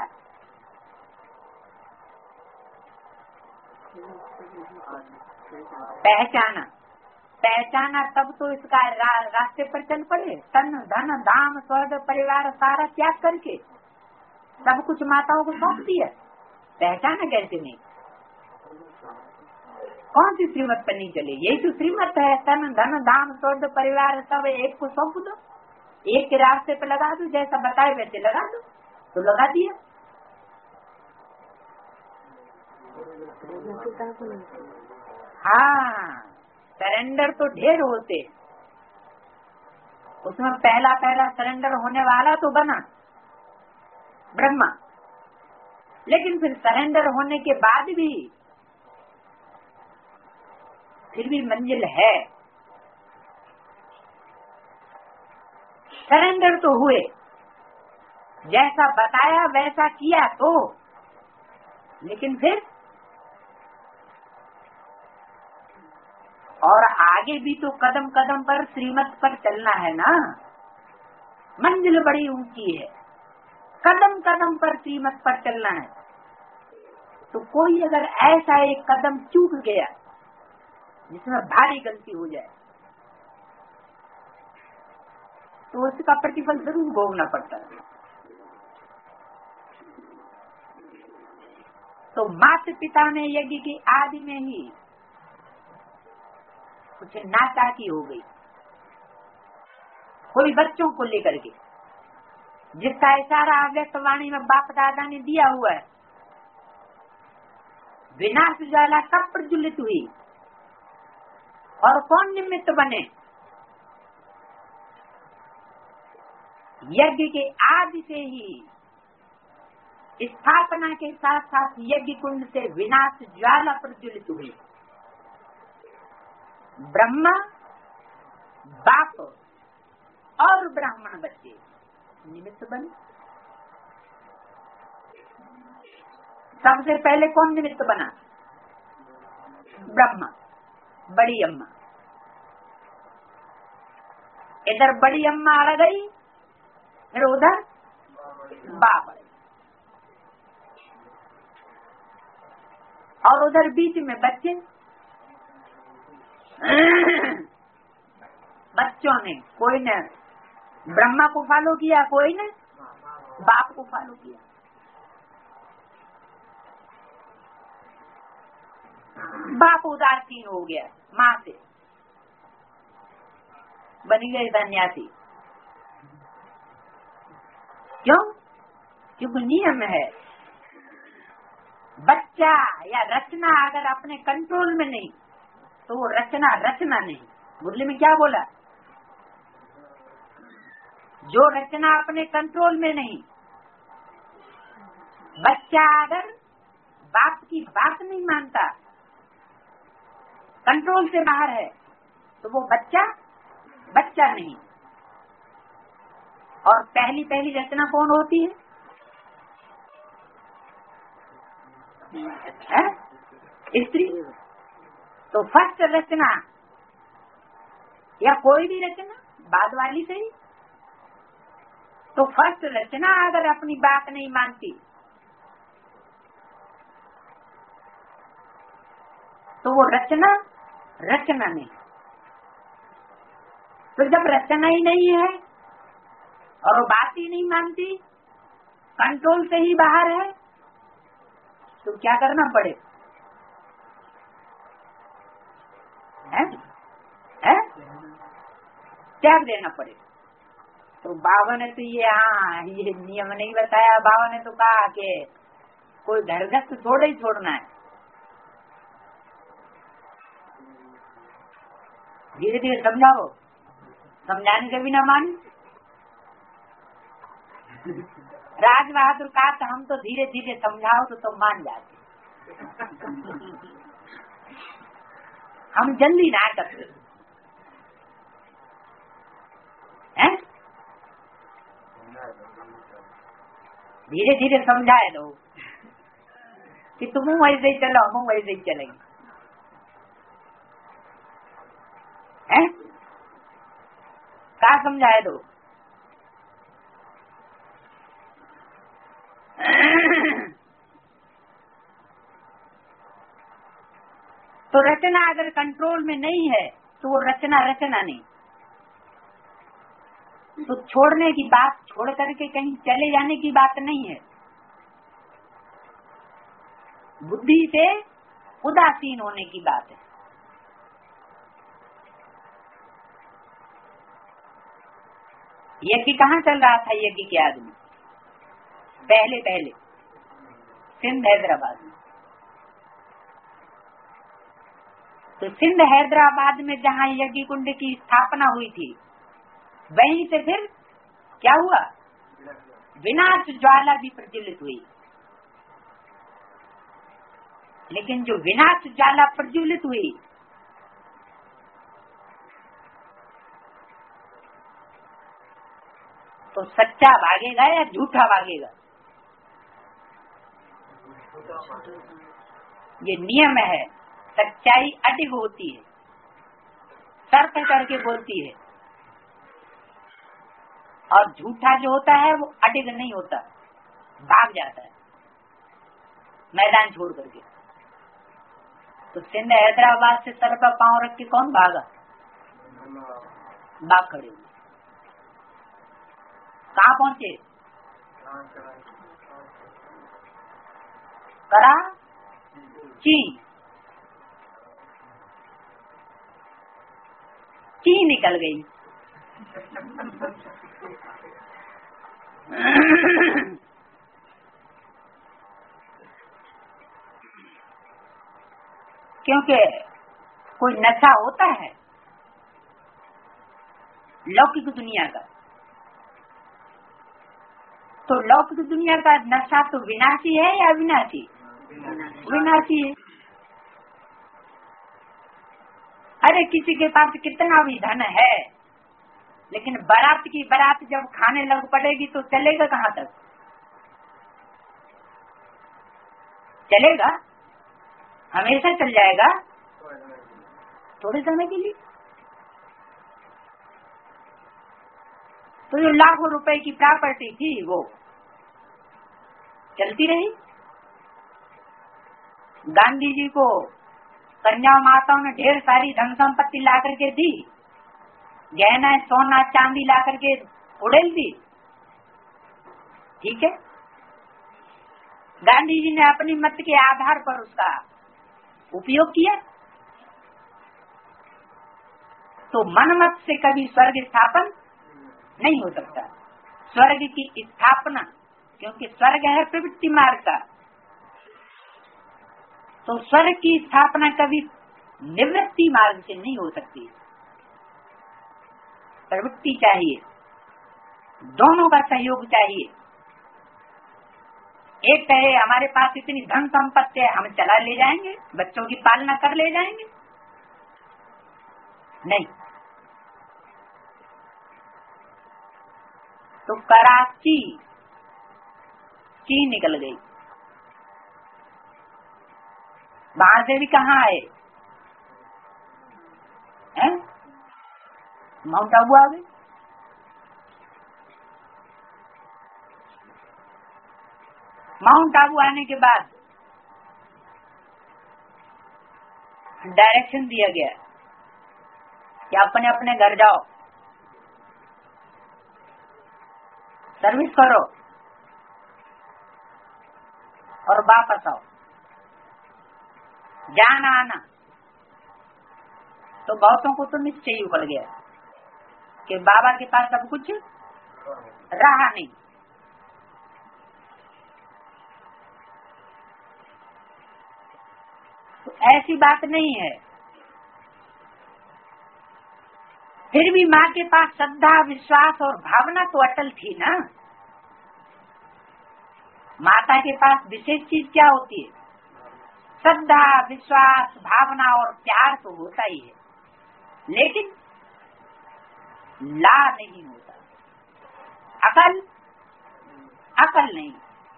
पहचाना पहचाना तब तो इसका रा, रास्ते पर चल पड़े। तन धन धाम स्वर्ग परिवार सारा त्याग करके सब कुछ माताओं को सौंप दिया। पहचाना कैसे नहीं? कौन सी श्रीमत पर नहीं चले? यही तो श्रीमत है, तन धन धाम स्वर्ग परिवार सब एक को सौंप दो, एक के रास्ते पे लगा दो, जैसा बताए वैसे लगा दो। तो लगा दिया। हाँ, सरेंडर तो ढेर होते, उसमें पहला पहला सरेंडर होने वाला तो बना ब्रह्मा, लेकिन फिर सरेंडर होने के बाद भी फिर भी मंजिल है। सरेंडर तो हुए, जैसा बताया वैसा किया तो, लेकिन फिर और आगे भी तो कदम कदम पर श्रीमत पर चलना है ना। मंजिल बड़ी ऊंची है, कदम कदम पर श्रीमत पर चलना है। तो कोई अगर ऐसा एक कदम चूक गया जिसमें भारी गलती हो जाए तो उसका प्रतिफल जरूर भोगना पड़ता है। तो माता पिता ने यज्ञ की आदि में ही कुछ नाचाकी हो गई। कोई बच्चों को लेकर के, जिसका इशारा अव्यक्त वाणी में बाप दादा ने दिया हुआ है, विनाश ज्वाला कब प्रज्वलित हुई और कौन निमित्त बने? यज्ञ के आदि से ही स्थापना के साथ साथ यज्ञ कुंड से विनाश ज्वाला प्रज्वलित हुई। ब्रह्मा बाप और ब्राह्मण बच्चे निमित्त बने। सबसे पहले कौन निमित्त बना? ब्रह्मा, बड़ी अम्मा। इधर बड़ी अम्मा अड़ गई, फिर उधर बाप, और उधर बीच में बच्चे। बच्चों ने, कोई ने ब्रह्मा को फॉलो किया, कोई ने बाप को फॉलो किया। बाप उदासीन हो गया, माँ से बन गए सन्यासी। क्यों? क्योंकि नियम है, बच्चा या रचना अगर अपने कंट्रोल में नहीं तो वो रचना रचना नहीं। मुरली में क्या बोला? जो रचना अपने कंट्रोल में नहीं, बच्चा अगर बाप की बात नहीं मानता, कंट्रोल से बाहर है, तो वो बच्चा बच्चा नहीं। और पहली पहली रचना कौन होती है? है? स्त्री। तो फर्स्ट रचना या कोई भी रचना बाद वाली से ही। तो फर्स्ट रचना अगर अपनी बात नहीं मानती तो वो रचना रचना नहीं। तो जब रचना ही नहीं है और वो बात ही नहीं मानती, कंट्रोल से ही बाहर है, तो क्या करना पड़े? त्याग देना पड़े। तो बाबा ने तो ये हाँ ये नियम नहीं बताया। बाबा ने तो कहा कि कोई घर गृहस्थ थोड़ा ही छोड़ना है, धीरे धीरे समझाओ, समझाने के बिना मान। राज बहादुर कहा तो हम तो धीरे धीरे समझाओ तो तुम मान जाते, हम जल्दी ना करते हैं, धीरे धीरे समझाए दो कि तुम वैसे ही चलो, हम वैसे ही चलेंगे, हैं? क्या समझाए दो? तो रचना अगर कंट्रोल में नहीं है तो वो रचना रचना नहीं। तो छोड़ने की बात, छोड़ करके कहीं चले जाने की बात नहीं है। बुद्धि से उदासीन होने की बात है। यज्ञ कहाँ चल रहा था? यज्ञ के आदमी पहले पहले सिंध हैदराबाद में। तो सिंध हैदराबाद में जहाँ यज्ञ कुंड की स्थापना हुई थी, वहीं से फिर क्या हुआ? विनाश ज्वाला भी प्रज्वलित हुई। लेकिन जो विनाश ज्वाला प्रज्वलित हुई, तो सच्चा भागेगा या झूठा भागेगा? ये नियम है। सच्चाई अडिग होती है, तर्क करके बोलती है, और झूठा जो होता है वो अडिग नहीं होता, भाग जाता है मैदान छोड़ करके। तो सिंध हैदराबाद से सर पर पांव रख के कौन भागा? बाघ खड़े हुए। कहाँ पहुंचे? करा चीन। चीन निकल गई। क्योंकि कोई नशा होता है लौकिक दुनिया का, तो लौकिक दुनिया का नशा तो विनाशी है या अविनाशी? विनाशी है। अरे किसी के पास कितना भी धन है, लेकिन बारात की बारात जब खाने लग पड़ेगी तो चलेगा कहाँ तक? चलेगा? हमेशा चल जाएगा? थोड़े समय के लिए। तो जो लाखों रुपए की प्रॉपर्टी थी वो चलती रही। गांधी जी को कन्या माताओं ने ढेर सारी धन संपत्ति ला करके दी, गहना सोना चांदी ला करके उड़ेल दी, ठीक है। गांधी जी ने अपनी मत के आधार पर उसका उपयोग किया। तो मन मत से कभी स्वर्ग स्थापन नहीं हो सकता। स्वर्ग की स्थापना, क्योंकि स्वर्ग है प्रवृत्ति मार्ग का, तो स्वर्ग की स्थापना कभी निवृत्ति मार्ग से नहीं हो सकती। प्रवृत्ति चाहिए, दोनों का सहयोग चाहिए। एक कहे हमारे पास इतनी धन संपत्ति है, हम चला ले जाएंगे, बच्चों की पालना कर ले जाएंगे, नहीं। तो कराची चीन निकल गई। वहां से भी कहाँ आए? हैं? माउंट आबू आ गए। माउंट आबू आने के बाद डायरेक्शन दिया गया कि अपने अपने घर जाओ, सर्विस करो और वापस आओ, जाना आना। तो बहुतों को तो निश्चय उखड़ गया, कि बाबा के पास अब कुछ रहा नहीं। तो ऐसी बात नहीं है। फिर भी माँ के पास श्रद्धा, विश्वास और भावना तो अटल थी ना। माता के पास विशेष चीज क्या होती है? श्रद्धा, विश्वास, भावना और प्यार तो होता ही है, लेकिन ला नहीं होता। अकल अकल नहीं।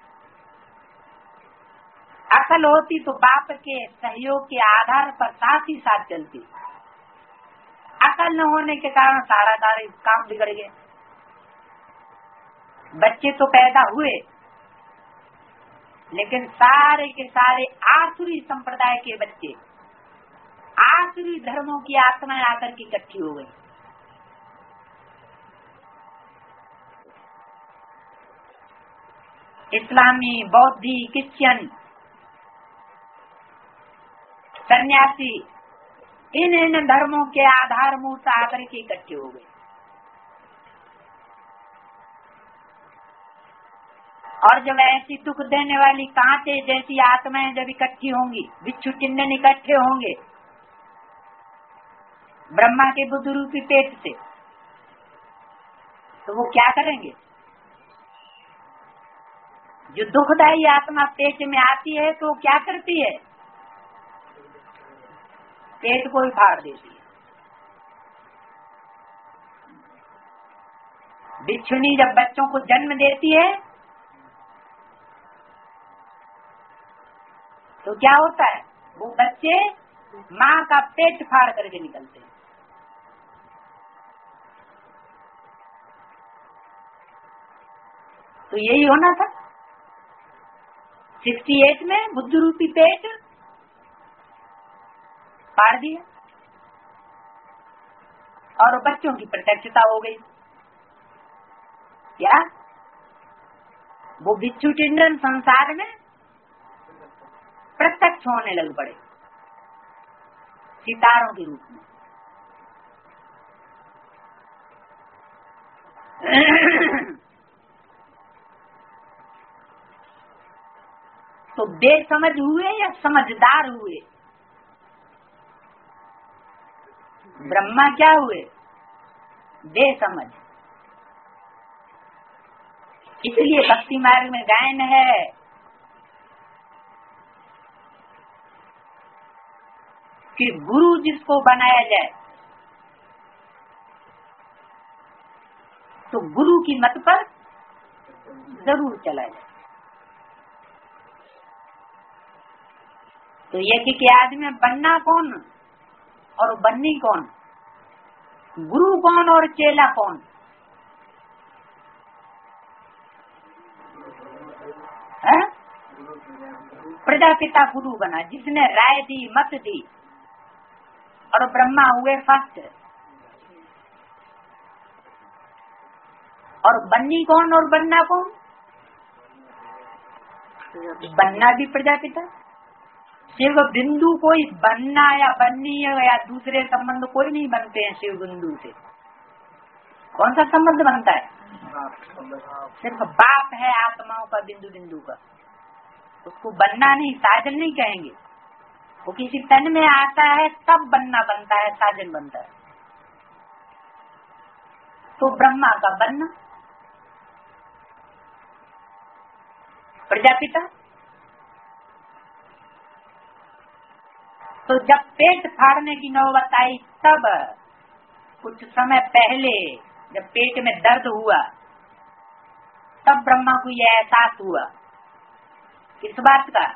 अकल होती तो बाप के सहयोग के आधार पर साथ ही साथ चलती। अकल न होने के कारण सारा सारे काम बिगड़ गए। बच्चे तो पैदा हुए, लेकिन सारे के सारे आसुरी संप्रदाय के बच्चे, आसुरी धर्मों की आत्माएं आकर के इकट्ठी हो गई। इस्लामी, बौद्धी, क्रिश्चियन, सन्यासी, इन इन धर्मों के आधार मूर्त आकर के इकट्ठे हो गए। और जब ऐसी दुख देने वाली कांटे जैसी आत्माएं जब इकट्ठी होंगी, बिच्छू चिन्ह इकट्ठे होंगे ब्रह्मा के बुद्ध रूपी पेट से, तो वो क्या करेंगे? जो दुखदायी आत्मा पेट में आती है तो क्या करती है? पेट को ही फाड़ देती है। बिच्छुनी जब बच्चों को जन्म देती है तो क्या होता है? वो बच्चे माँ का पेट फाड़ करके निकलते हैं। तो यही होना था। अड़सठ में बुद्ध रूपी पेट फाड़ दिया और बच्चों की प्रत्यक्षता हो गई। क्या वो बिच्छू टिंडन संसार में प्रत्यक्ष होने लग पड़े सितारों के रूप में। तो बेसमझ हुए या समझदार हुए? ब्रह्मा क्या हुए? बेसमझ। इसलिए भक्ति मार्ग में गायन है कि गुरु जिसको बनाया जाए तो गुरु की मत पर जरूर चला जाए। तो यज्ञ के आदमी में बनना कौन और बननी कौन? गुरु कौन और चेला कौन? है? प्रजापिता गुरु बना, जिसने राय दी, मत दी, और ब्रह्मा हुए फर्स्ट। और बननी कौन और बनना कौन? बनना भी प्रजापिता। शिव बिंदु कोई बनना या बननी या दूसरे संबंध कोई नहीं बनते हैं शिव बिंदु से। कौन सा संबंध बनता है? सिर्फ बाप है आत्माओं का, बिंदु बिंदु का। उसको बनना नहीं, साजन नहीं कहेंगे। वो किसी तन में आता है तब बनना बनता है, साजन बनता है। तो ब्रह्मा का बनना प्रजापिता। तो जब पेट फाड़ने की नौबत आई, तब कुछ समय पहले जब पेट में दर्द हुआ, तब ब्रह्मा को यह एहसास हुआ। किस बात का?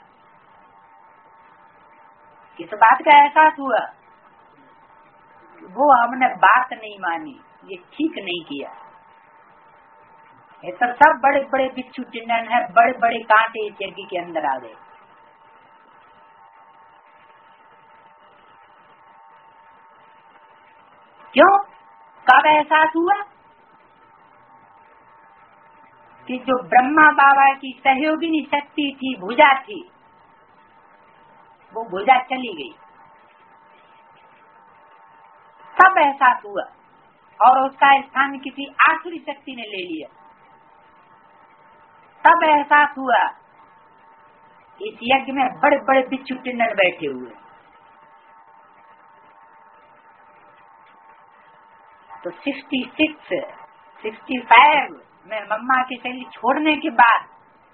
किस बात का एहसास हुआ? वो हमने बात नहीं मानी, ये ठीक नहीं किया। ये तो सब बड़े बड़े बिच्छू चिन्हन है, बड़े बड़े कांटे इस यज्ञ के अंदर आ गए। क्यों? कब एहसास हुआ? कि जो ब्रह्मा बाबा की सहयोगिनी शक्ति थी, भुजा थी, वो भुजा चली गई, तब एहसास हुआ। और उसका स्थान किसी आखिरी शक्ति ने ले लिया। तब एहसास हुआ इस यज्ञ में बड़े बड़े बिच्छू टिन्नर बैठे हुए। तो सिक्सटी सिक्स सिक्सटी फाइव में मम्मा की शैली छोड़ने के बाद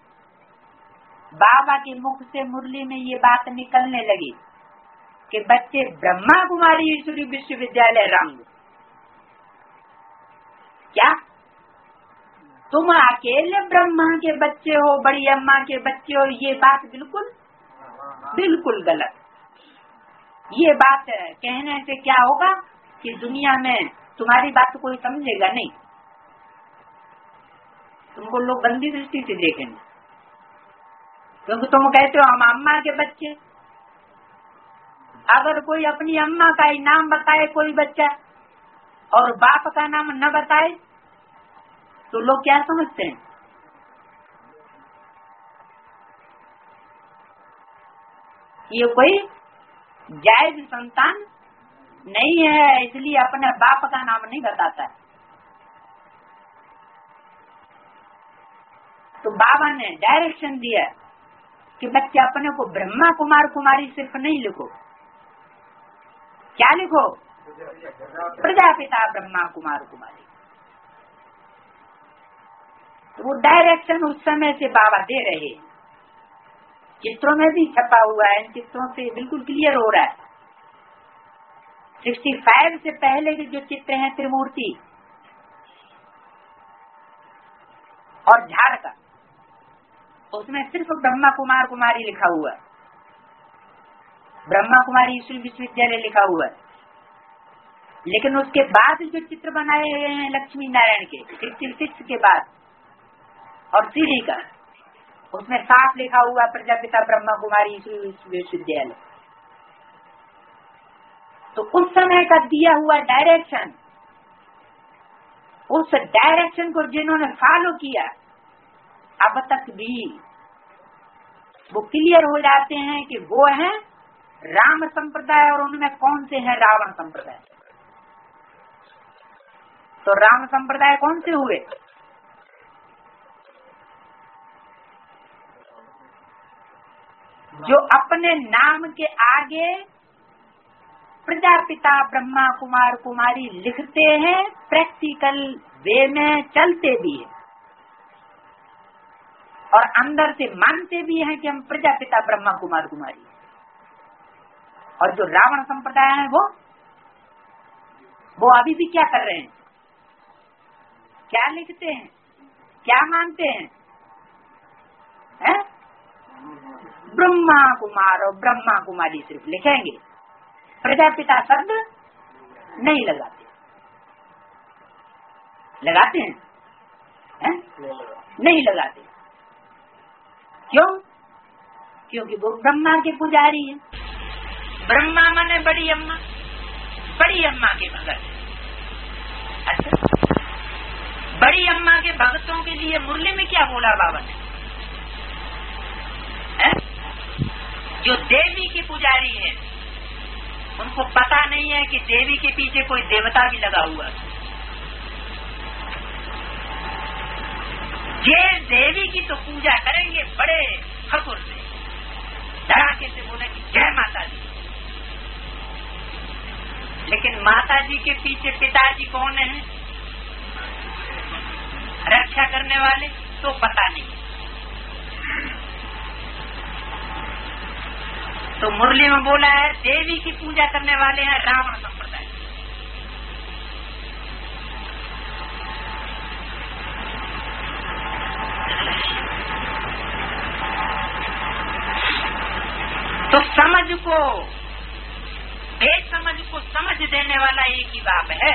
बाबा के मुख से मुरली में ये बात निकलने लगी कि बच्चे ब्रह्मा कुमारी ईश्वरी विश्वविद्यालय रंग, क्या तुम अकेले ब्रह्मा के बच्चे हो, बड़ी अम्मा के बच्चे हो? ये बात बिल्कुल बिल्कुल गलत। ये बात कहने से क्या होगा कि दुनिया में तुम्हारी बात कोई समझेगा नहीं, तुमको लोग गंदी दृष्टि से देखेंगे, क्योंकि तुम कहते हो हम अम्मा के बच्चे। अगर कोई अपनी अम्मा का ही नाम बताए कोई बच्चा और बाप का नाम न बताए तो लोग क्या समझते हैं? ये कोई जायज संतान नहीं है, इसलिए अपने बाप का नाम नहीं बताता है। तो बाबा ने डायरेक्शन दिया कि बच्चे अपने को ब्रह्मा कुमार कुमारी सिर्फ नहीं लिखो, क्या लिखो? प्रजापिता ब्रह्मा कुमार कुमारी। तो वो डायरेक्शन उस समय से बाबा दे रहे, चित्रों में भी छपा हुआ है, इन चित्रों से बिल्कुल क्लियर हो रहा है। सिक्सटी फाइव से पहले के जो चित्र हैं त्रिमूर्ति और झाड़ का, उसमें सिर्फ ब्रह्मा कुमार कुमारी लिखा हुआ है, ब्रह्मा कुमारी ईश्वरी विश्वविद्यालय लिखा हुआ है। लेकिन उसके बाद जो चित्र बनाए गए हैं लक्ष्मी नारायण के सिक्सटी सिक्स के बाद और सीढ़ी का, उसमें साफ लिखा हुआ प्रजापिता ब्रह्मा कुमारी ईश्वरी विश्वविद्यालय। तो उस समय का दिया हुआ डायरेक्शन, उस डायरेक्शन को जिन्होंने फॉलो किया अब तक भी वो क्लियर हो जाते हैं कि वो है राम संप्रदाय और उनमें कौन से हैं रावण संप्रदाय। तो राम संप्रदाय कौन से हुए? जो अपने नाम के आगे प्रजापिता ब्रह्मा कुमार कुमारी लिखते हैं, प्रैक्टिकल वे में चलते भी हैं और अंदर से मानते भी हैं कि हम प्रजापिता ब्रह्मा कुमार कुमारी। और जो रावण संप्रदाय है वो वो अभी भी क्या कर रहे हैं? क्या लिखते हैं, क्या मानते हैं, है? ब्रह्मा कुमार और ब्रह्मा कुमारी सिर्फ लिखेंगे, प्रजापिता शब्द नहीं लगाते। लगाते हैं, है? नहीं लगाते। क्यों? क्योंकि वो ब्रह्मा के पुजारी है। ब्रह्मा माने बड़ी अम्मा, बड़ी अम्मा के भगत। अच्छा, बड़ी अम्मा के भक्तों के लिए मुरली में क्या बोला बाबा ने? है? जो देवी की पुजारी है उनको पता नहीं है कि देवी के पीछे कोई देवता भी लगा हुआ है। ये देवी की तो पूजा करेंगे बड़े फकुर से, धड़ाके से बोले कि जय माता जी। लेकिन माता जी के पीछे पिताजी कौन है, रक्षा करने वाले, तो पता नहीं। तो मुरली में बोला है देवी की पूजा करने वाले हैं रावण संप्रदाय। तो समझ को, बेसमझ को समझ देने वाला एक ही बाप है।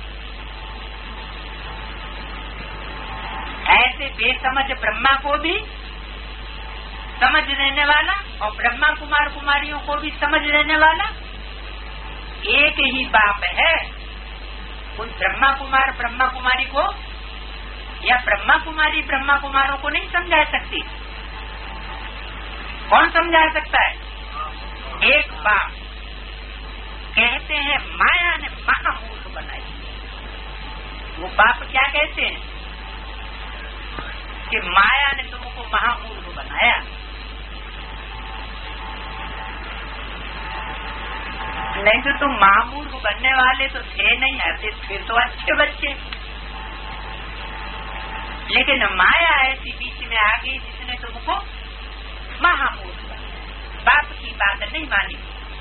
ऐसे बेसमझ ब्रह्मा को भी समझ देने वाला और ब्रह्मा कुमार कुमारियों को भी समझ देने वाला एक ही बाप है। कोई ब्रह्मा कुमार ब्रह्मा कुमारी को या ब्रह्मा कुमारी ब्रह्मा कुमारों को नहीं समझा सकती। कौन समझा सकता है? एक बाप। कहते हैं माया ने महामूर्ख बनाई। वो बाप क्या कहते हैं कि माया ने तुमको महामूर्ख बनाया, नहीं तो तुम महामूर्ख बनने वाले तो थे नहीं, आते फिर तो अच्छे बच्चे। लेकिन माया ऐसी बीच में आ गई जिसने तुमको महामूर्ख बनाया, बाप की बात नहीं मानी,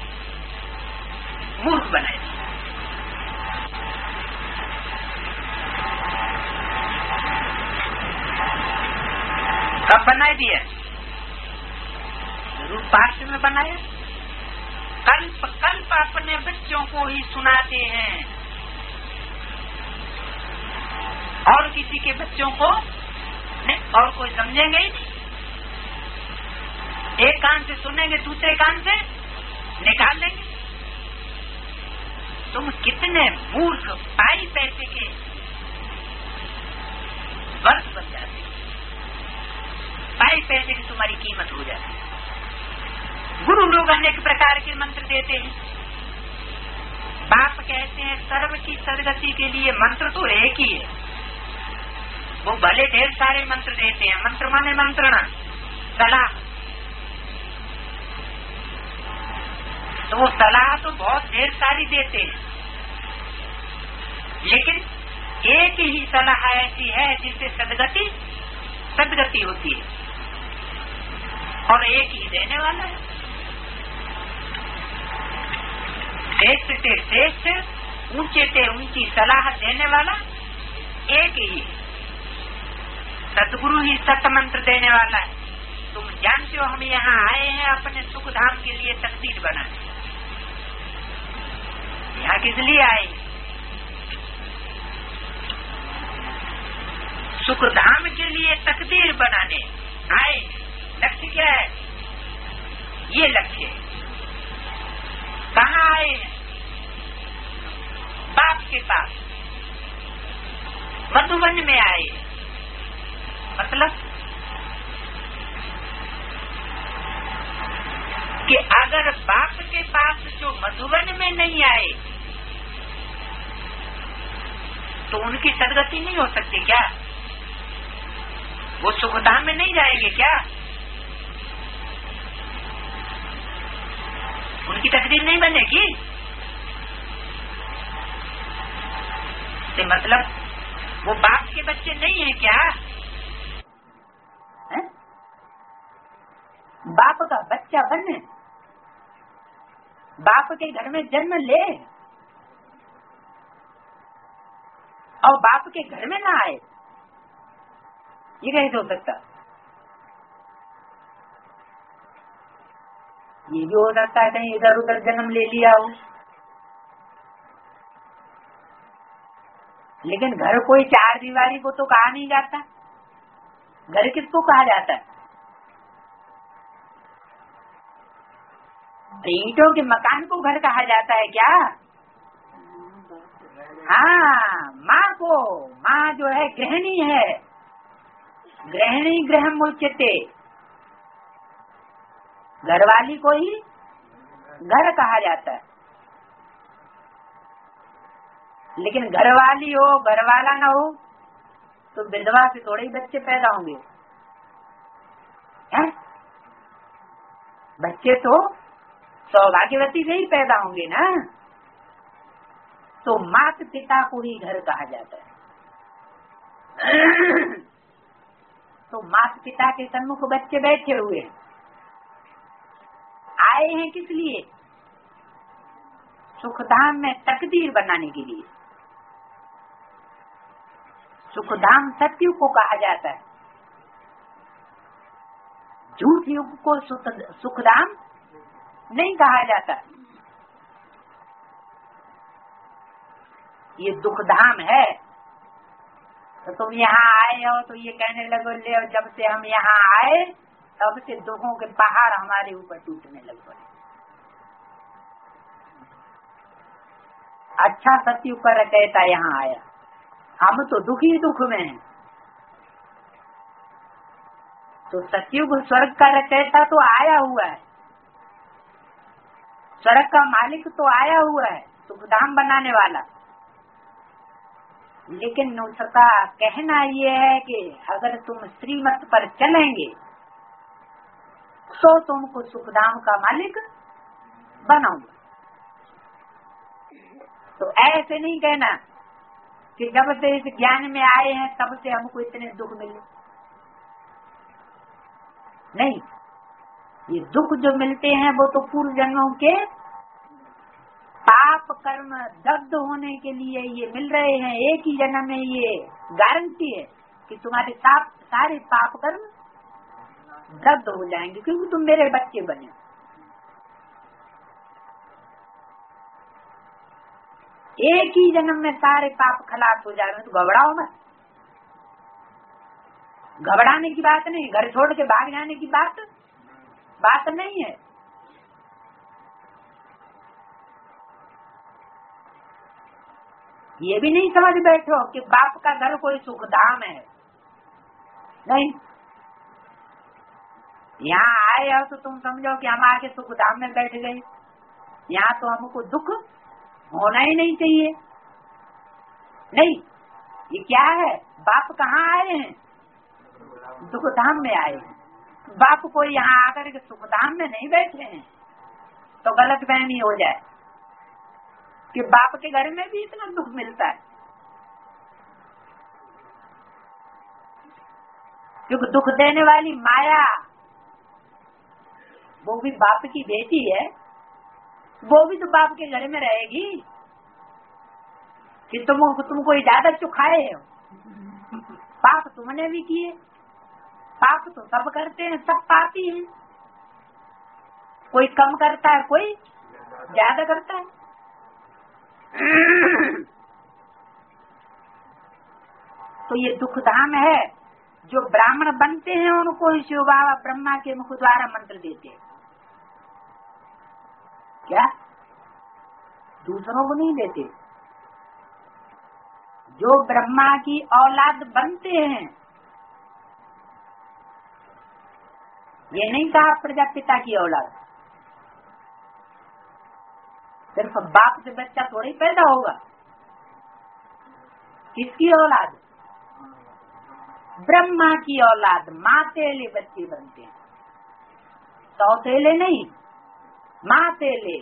मूर्ख बनाया। कब बना दिया? रूप पार्श्व में बनाया। कल्प कल्प अपने बच्चों को ही सुनाते हैं और किसी के बच्चों को नहीं, और कोई समझेंगे ही नहीं। एक कान से सुनेंगे, दूसरे कान से निकाल लेंगे। तुम कितने मूर्ख पाई पैसे के वर्ष बन जाते, पाई पैसे की तुम्हारी कीमत हो जाती है। गुरु लोग अनेक प्रकार के मंत्र देते हैं। बाप कहते हैं सर्व की सदगति के लिए मंत्र तो एक ही है। वो भले ढेर सारे मंत्र देते हैं, मंत्र माने मंत्रणा, सलाह, तो वो सलाह तो बहुत ढेर सारी देते हैं, लेकिन एक ही सलाह ऐसी है जिससे सदगति सदगति होती है, और एक ही देने वाला है। श्रेष्ठ से श्रेष्ठ, ऊंचे से ऊंची सलाह देने वाला एक ही है। सतगुरु ही सत मंत्र देने वाला है। तुम जानते हो हम यहाँ आए हैं अपने सुख धाम के लिए तकदीर बनाने। यहाँ किस लिए आए? सुख धाम के लिए तकदीर बनाने आए। लक्ष्य क्या है? ये लक्ष्य है। कहाँ आए हैं? बाप के पास, मधुबन में आए। मतलब कि अगर बाप के पास जो मधुबन में नहीं आए तो उनकी सदगति नहीं हो सकती क्या? वो सुखधाम में नहीं जाएंगे क्या? उनकी तकदीर नहीं बनेगी? तो मतलब वो बाप के बच्चे नहीं है क्या? है? बाप का बच्चा बने, बाप के घर में जन्म ले और बाप के घर में ना आए, ये कैसे हो सकता? ये भी हो सकता है कहीं इधर उधर जन्म ले लिया हो, लेकिन घर कोई चार दीवारी को तो कहा नहीं जाता। घर किसको कहा जाता है? ईंटों के मकान को घर कहा जाता है क्या? हाँ, माँ को, माँ जो है गृहिणी है, गृहिणी गृह मुच्यते, घरवाली को ही घर कहा जाता है। लेकिन घरवाली हो, घरवाला ना हो तो विधवा से थोड़े ही बच्चे पैदा होंगे हैं? बच्चे तो सौभाग्यवती से ही पैदा होंगे ना। तो माता पिता को ही घर कहा जाता है। तो माता पिता के सम्मुख बच्चे बैठे हुए आए हैं किस लिए? सुखधाम में तकदीर बनाने के लिए। सुखधाम सत्युग को कहा जाता है, झूठ युग को सुखधाम नहीं कहा जाता। ये दुखधाम है। तो तुम यहाँ आए हो तो ये कहने लगो ले, और जब से हम यहाँ आए तब से दुखों के पहाड़ हमारे ऊपर टूटने लग पड़े। अच्छा सत्युग का रचयिता यहाँ आया, हम तो दुखी दुख में हैं। तो सत्युग स्वर्ग का रचयिता तो आया हुआ है, स्वर्ग का मालिक तो आया हुआ है, सुखधाम बनाने वाला। लेकिन उसका कहना ये है कि अगर तुम श्रीमत पर चलेंगे तो तुमको सुखधाम का मालिक बनाऊंगा। तो ऐसे नहीं कहना कि जब से इस ज्ञान में आए हैं तब से हमको इतने दुख मिले। नहीं, ये दुख जो मिलते हैं वो तो पूर्व जन्मों के पाप कर्म दग्ध होने के लिए ये मिल रहे हैं। एक ही जन्म में ये गारंटी है कि तुम्हारे साथ सारे पाप कर्म दग्ध हो जाएंगे, क्योंकि तुम मेरे बच्चे बने। एक ही जन्म में सारे पाप खलास हो जाएंगे, तो घबराओ मत। घबराने की बात नहीं, घर छोड़ के भाग जाने की बात बात नहीं है। ये भी नहीं समझ बैठो कि बाप का घर कोई सुखधाम है। नहीं, यहाँ आए हो तो तुम समझो कि हम आके सुखधाम में बैठ गए। यहाँ तो हमको दुख होना ही नहीं चाहिए। नहीं, ये क्या है? बाप कहाँ आए हैं? सुखधाम में आए हैं। बाप को यहाँ आकर के सुखधाम में नहीं बैठे हैं तो गलत फहमी हो जाए कि बाप के घर में भी इतना दुख मिलता है। क्योंकि दुख देने वाली माया वो भी बाप की बेटी है, वो भी तो बाप के घर में रहेगी कि तुम तुमको इजाजत चुकाए हो। पाप तुमने भी किए, पाप तो सब करते हैं, सब पापी हैं। कोई कम करता है, कोई ज्यादा करता है। तो ये दुखधाम है। जो ब्राह्मण बनते हैं उनको शिव बाबा ब्रह्मा के मुख द्वारा मंत्र देते हैं। क्या? दूसरों को नहीं देते। जो ब्रह्मा की औलाद बनते हैं, ये नहीं कहा प्रजापिता की औलाद। सिर्फ बाप से बच्चा थोड़ी पैदा होगा। किसकी औलाद? ब्रह्मा की औलाद। मातेले बच्चे बनते हैं, सौतेले नहीं, मातेले।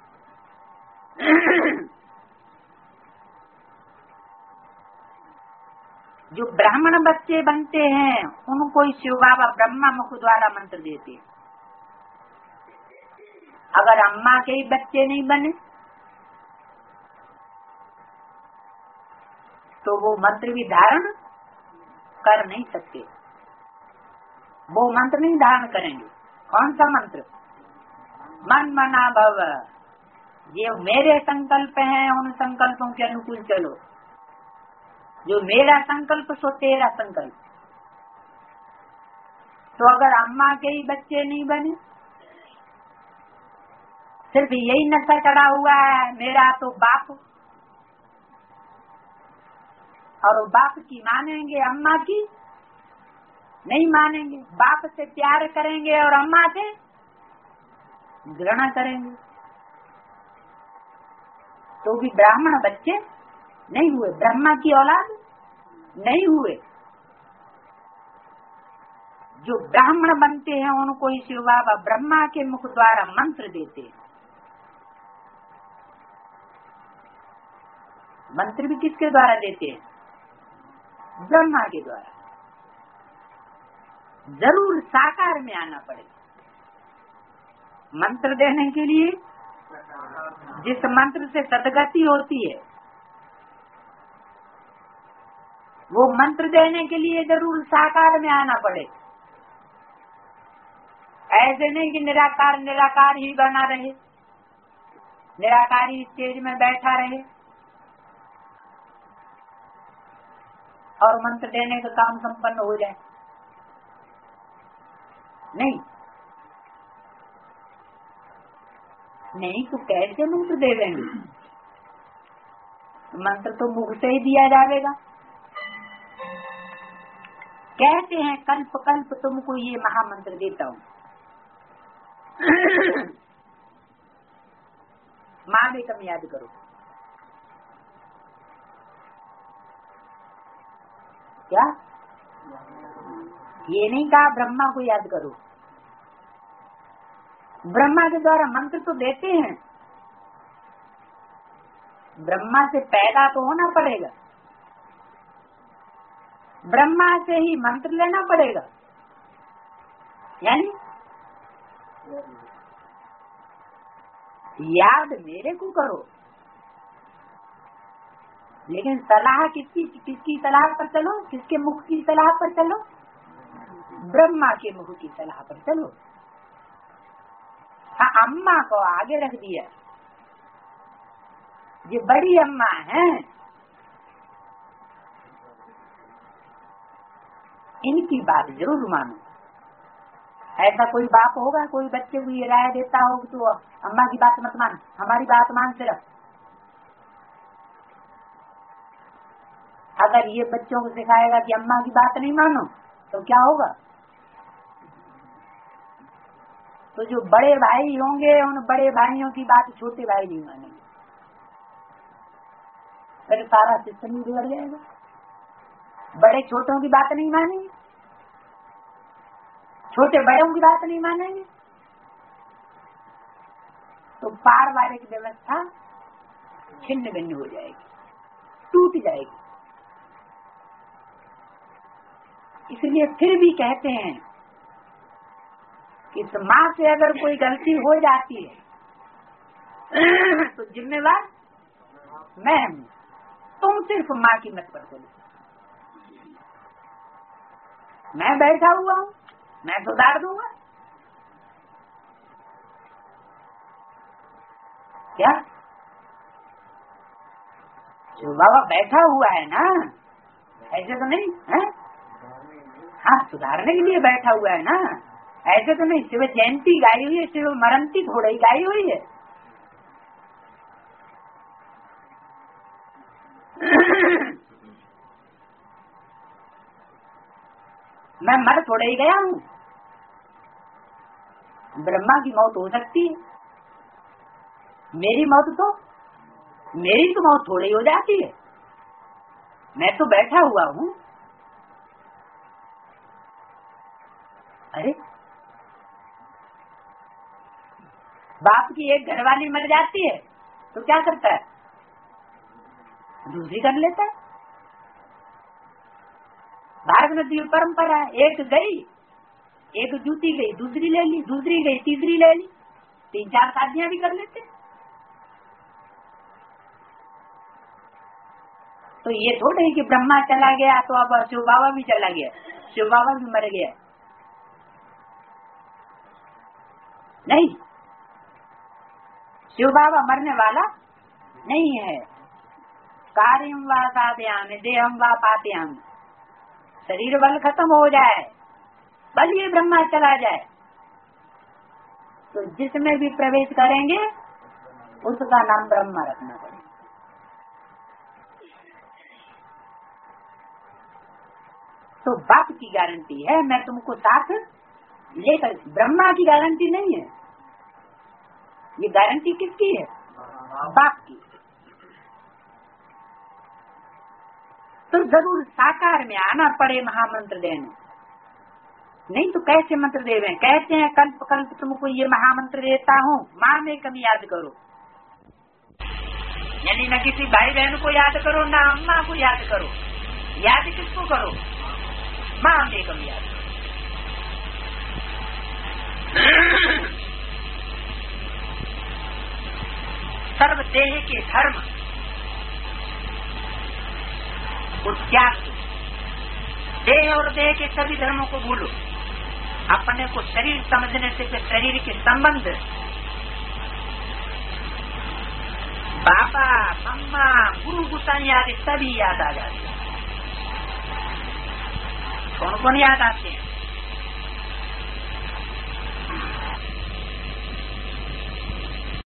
जो ब्राह्मण बच्चे बनते हैं उनको शिव बाबा ब्रह्मा मुख द्वारा मंत्र देते हैं। अगर अम्मा के ही बच्चे नहीं बने तो वो मंत्र भी धारण कर नहीं सकते। वो मंत्र नहीं धारण करेंगे। कौन सा मंत्र? मन मना भव। ये मेरे संकल्प हैं, उन संकल्पों के अनुकूल चलो। जो मेरा संकल्प सो तेरा संकल्प। तो अगर अम्मा के ही बच्चे नहीं बने, सिर्फ यही नशा चढ़ा हुआ है मेरा तो बाप, और बाप की मानेंगे, अम्मा की नहीं मानेंगे। बाप से प्यार करेंगे और अम्मा से घृणा करेंगे, तो भी ब्राह्मण बच्चे नहीं हुए, ब्रह्मा की औलाद नहीं हुए। जो ब्राह्मण बनते हैं उनको ही शिव बाबा ब्रह्मा के मुख द्वारा मंत्र देते हैं। मंत्र भी किसके द्वारा देते हैं? ब्रह्मा के द्वारा। जरूर साकार में आना पड़ेगा मंत्र देने के लिए। जिस मंत्र से सदगति होती है वो मंत्र देने के लिए जरूर साकार में आना पड़े। ऐसे नहीं कि निराकार निराकार ही बना रहे, निराकार ही स्टेज में बैठा रहे और मंत्र देने का काम संपन्न हो जाए। नहीं नहीं तो कैसे मंत्र दे देंगे? मंत्र तो मुख से ही दिया जाएगा। कहते हैं कल्प कल्प तुमको ये महामंत्र देता हूँ। माँ भी कम याद करो। क्या? ये नहीं कहा ब्रह्मा को याद करो। ब्रह्मा के द्वारा मंत्र तो देते हैं, ब्रह्मा से पैदा तो होना पड़ेगा, ब्रह्मा से ही मंत्र लेना पड़ेगा। यानी याद मेरे को करो, लेकिन सलाह किसकी किसकी सलाह पर चलो? किसके मुख की सलाह पर चलो? ब्रह्मा के मुख की सलाह पर चलो। हाँ, अम्मा को आगे रख दिया, ये बड़ी अम्मा है, इनकी बात जरूर मानो। ऐसा कोई बाप होगा, कोई बच्चे को ये राय देता हो तो अम्मा की बात मत मान, हमारी बात मान सिर्फ। अगर ये बच्चों को सिखाएगा कि अम्मा की बात नहीं मानो तो क्या होगा? तो जो बड़े भाई होंगे उन बड़े भाइयों की बात छोटे भाई नहीं मानेंगे, फिर सारा सिस्टम ही बिगड़ जाएगा। बड़े छोटों की बात नहीं मानेंगे, छोटे बड़ों की बात नहीं मानेंगे, तो पारिवारिक व्यवस्था छिन्न भिन्न हो जाएगी, टूट जाएगी। इसलिए फिर भी कहते हैं कि माँ से अगर कोई गलती हो जाती है तो जिम्मेवार मैं हूँ, तुम सिर्फ माँ की मत पर बोलो। मैं बैठा हुआ हूँ, मैं सुधार दूंगा। क्या जो बाबा बैठा हुआ है ना, ऐसे तो नहीं है? हाँ, सुधारने के लिए बैठा हुआ है ना, ऐसे तो नहीं। शिव जयंती गाई हुई है, शिव मरंती थोड़ी गाई हुई है। मैं मर थोड़े ही गया हूँ। ब्रह्मा की मौत हो सकती है, मेरी मौत तो मेरी तो मौत थोड़ी हो जाती है। मैं तो बैठा हुआ हूँ। अरे बाप की एक घरवाली मर जाती है तो क्या करता है? दूसरी कर लेता है। भारत में तो परंपरा है, एक गई, एक जूती गई, दूसरी ले ली, दूसरी गई, तीसरी ले ली, तीन चार शादियां भी कर लेते। तो ये थोड़ा है कि ब्रह्मा चला गया तो अब शिव बाबा भी चला गया, शिव बाबा भी मर गया। नहीं, शिव बाबा मरने वाला नहीं है। कार्यम वा साधयामि देहम वा पातयामि, शरीर बल खत्म हो जाए, बल ये ब्रह्मा चला जाए तो जिसमें भी प्रवेश करेंगे उसका नाम ब्रह्मा रखना पड़ेगा। तो बाप की गारंटी है, मैं तुमको साथ लेकर, ब्रह्मा की गारंटी नहीं है। ये गारंटी किसकी है? बाप की। तो जरूर साकार में आना पड़े महामंत्र देने, नहीं तो कैसे मंत्र देवे? कहते हैं कल्प कल्प तुमको ये महामंत्र देता हूँ, माँ में कभी याद करो। यानी न किसी भाई बहन को याद करो, न अम्मा को याद करो। याद किसको करो? माँ में कभी याद करो। सर्व देह के धर्म को त्याग दो, देह और देह के सभी धर्मों को भूलो। अपने को शरीर समझने से शरीर के संबंध, बाबा मम्मा गुरु गुसाई आदि सभी याद आ जाते हैं। कौन कौन याद आते हैं?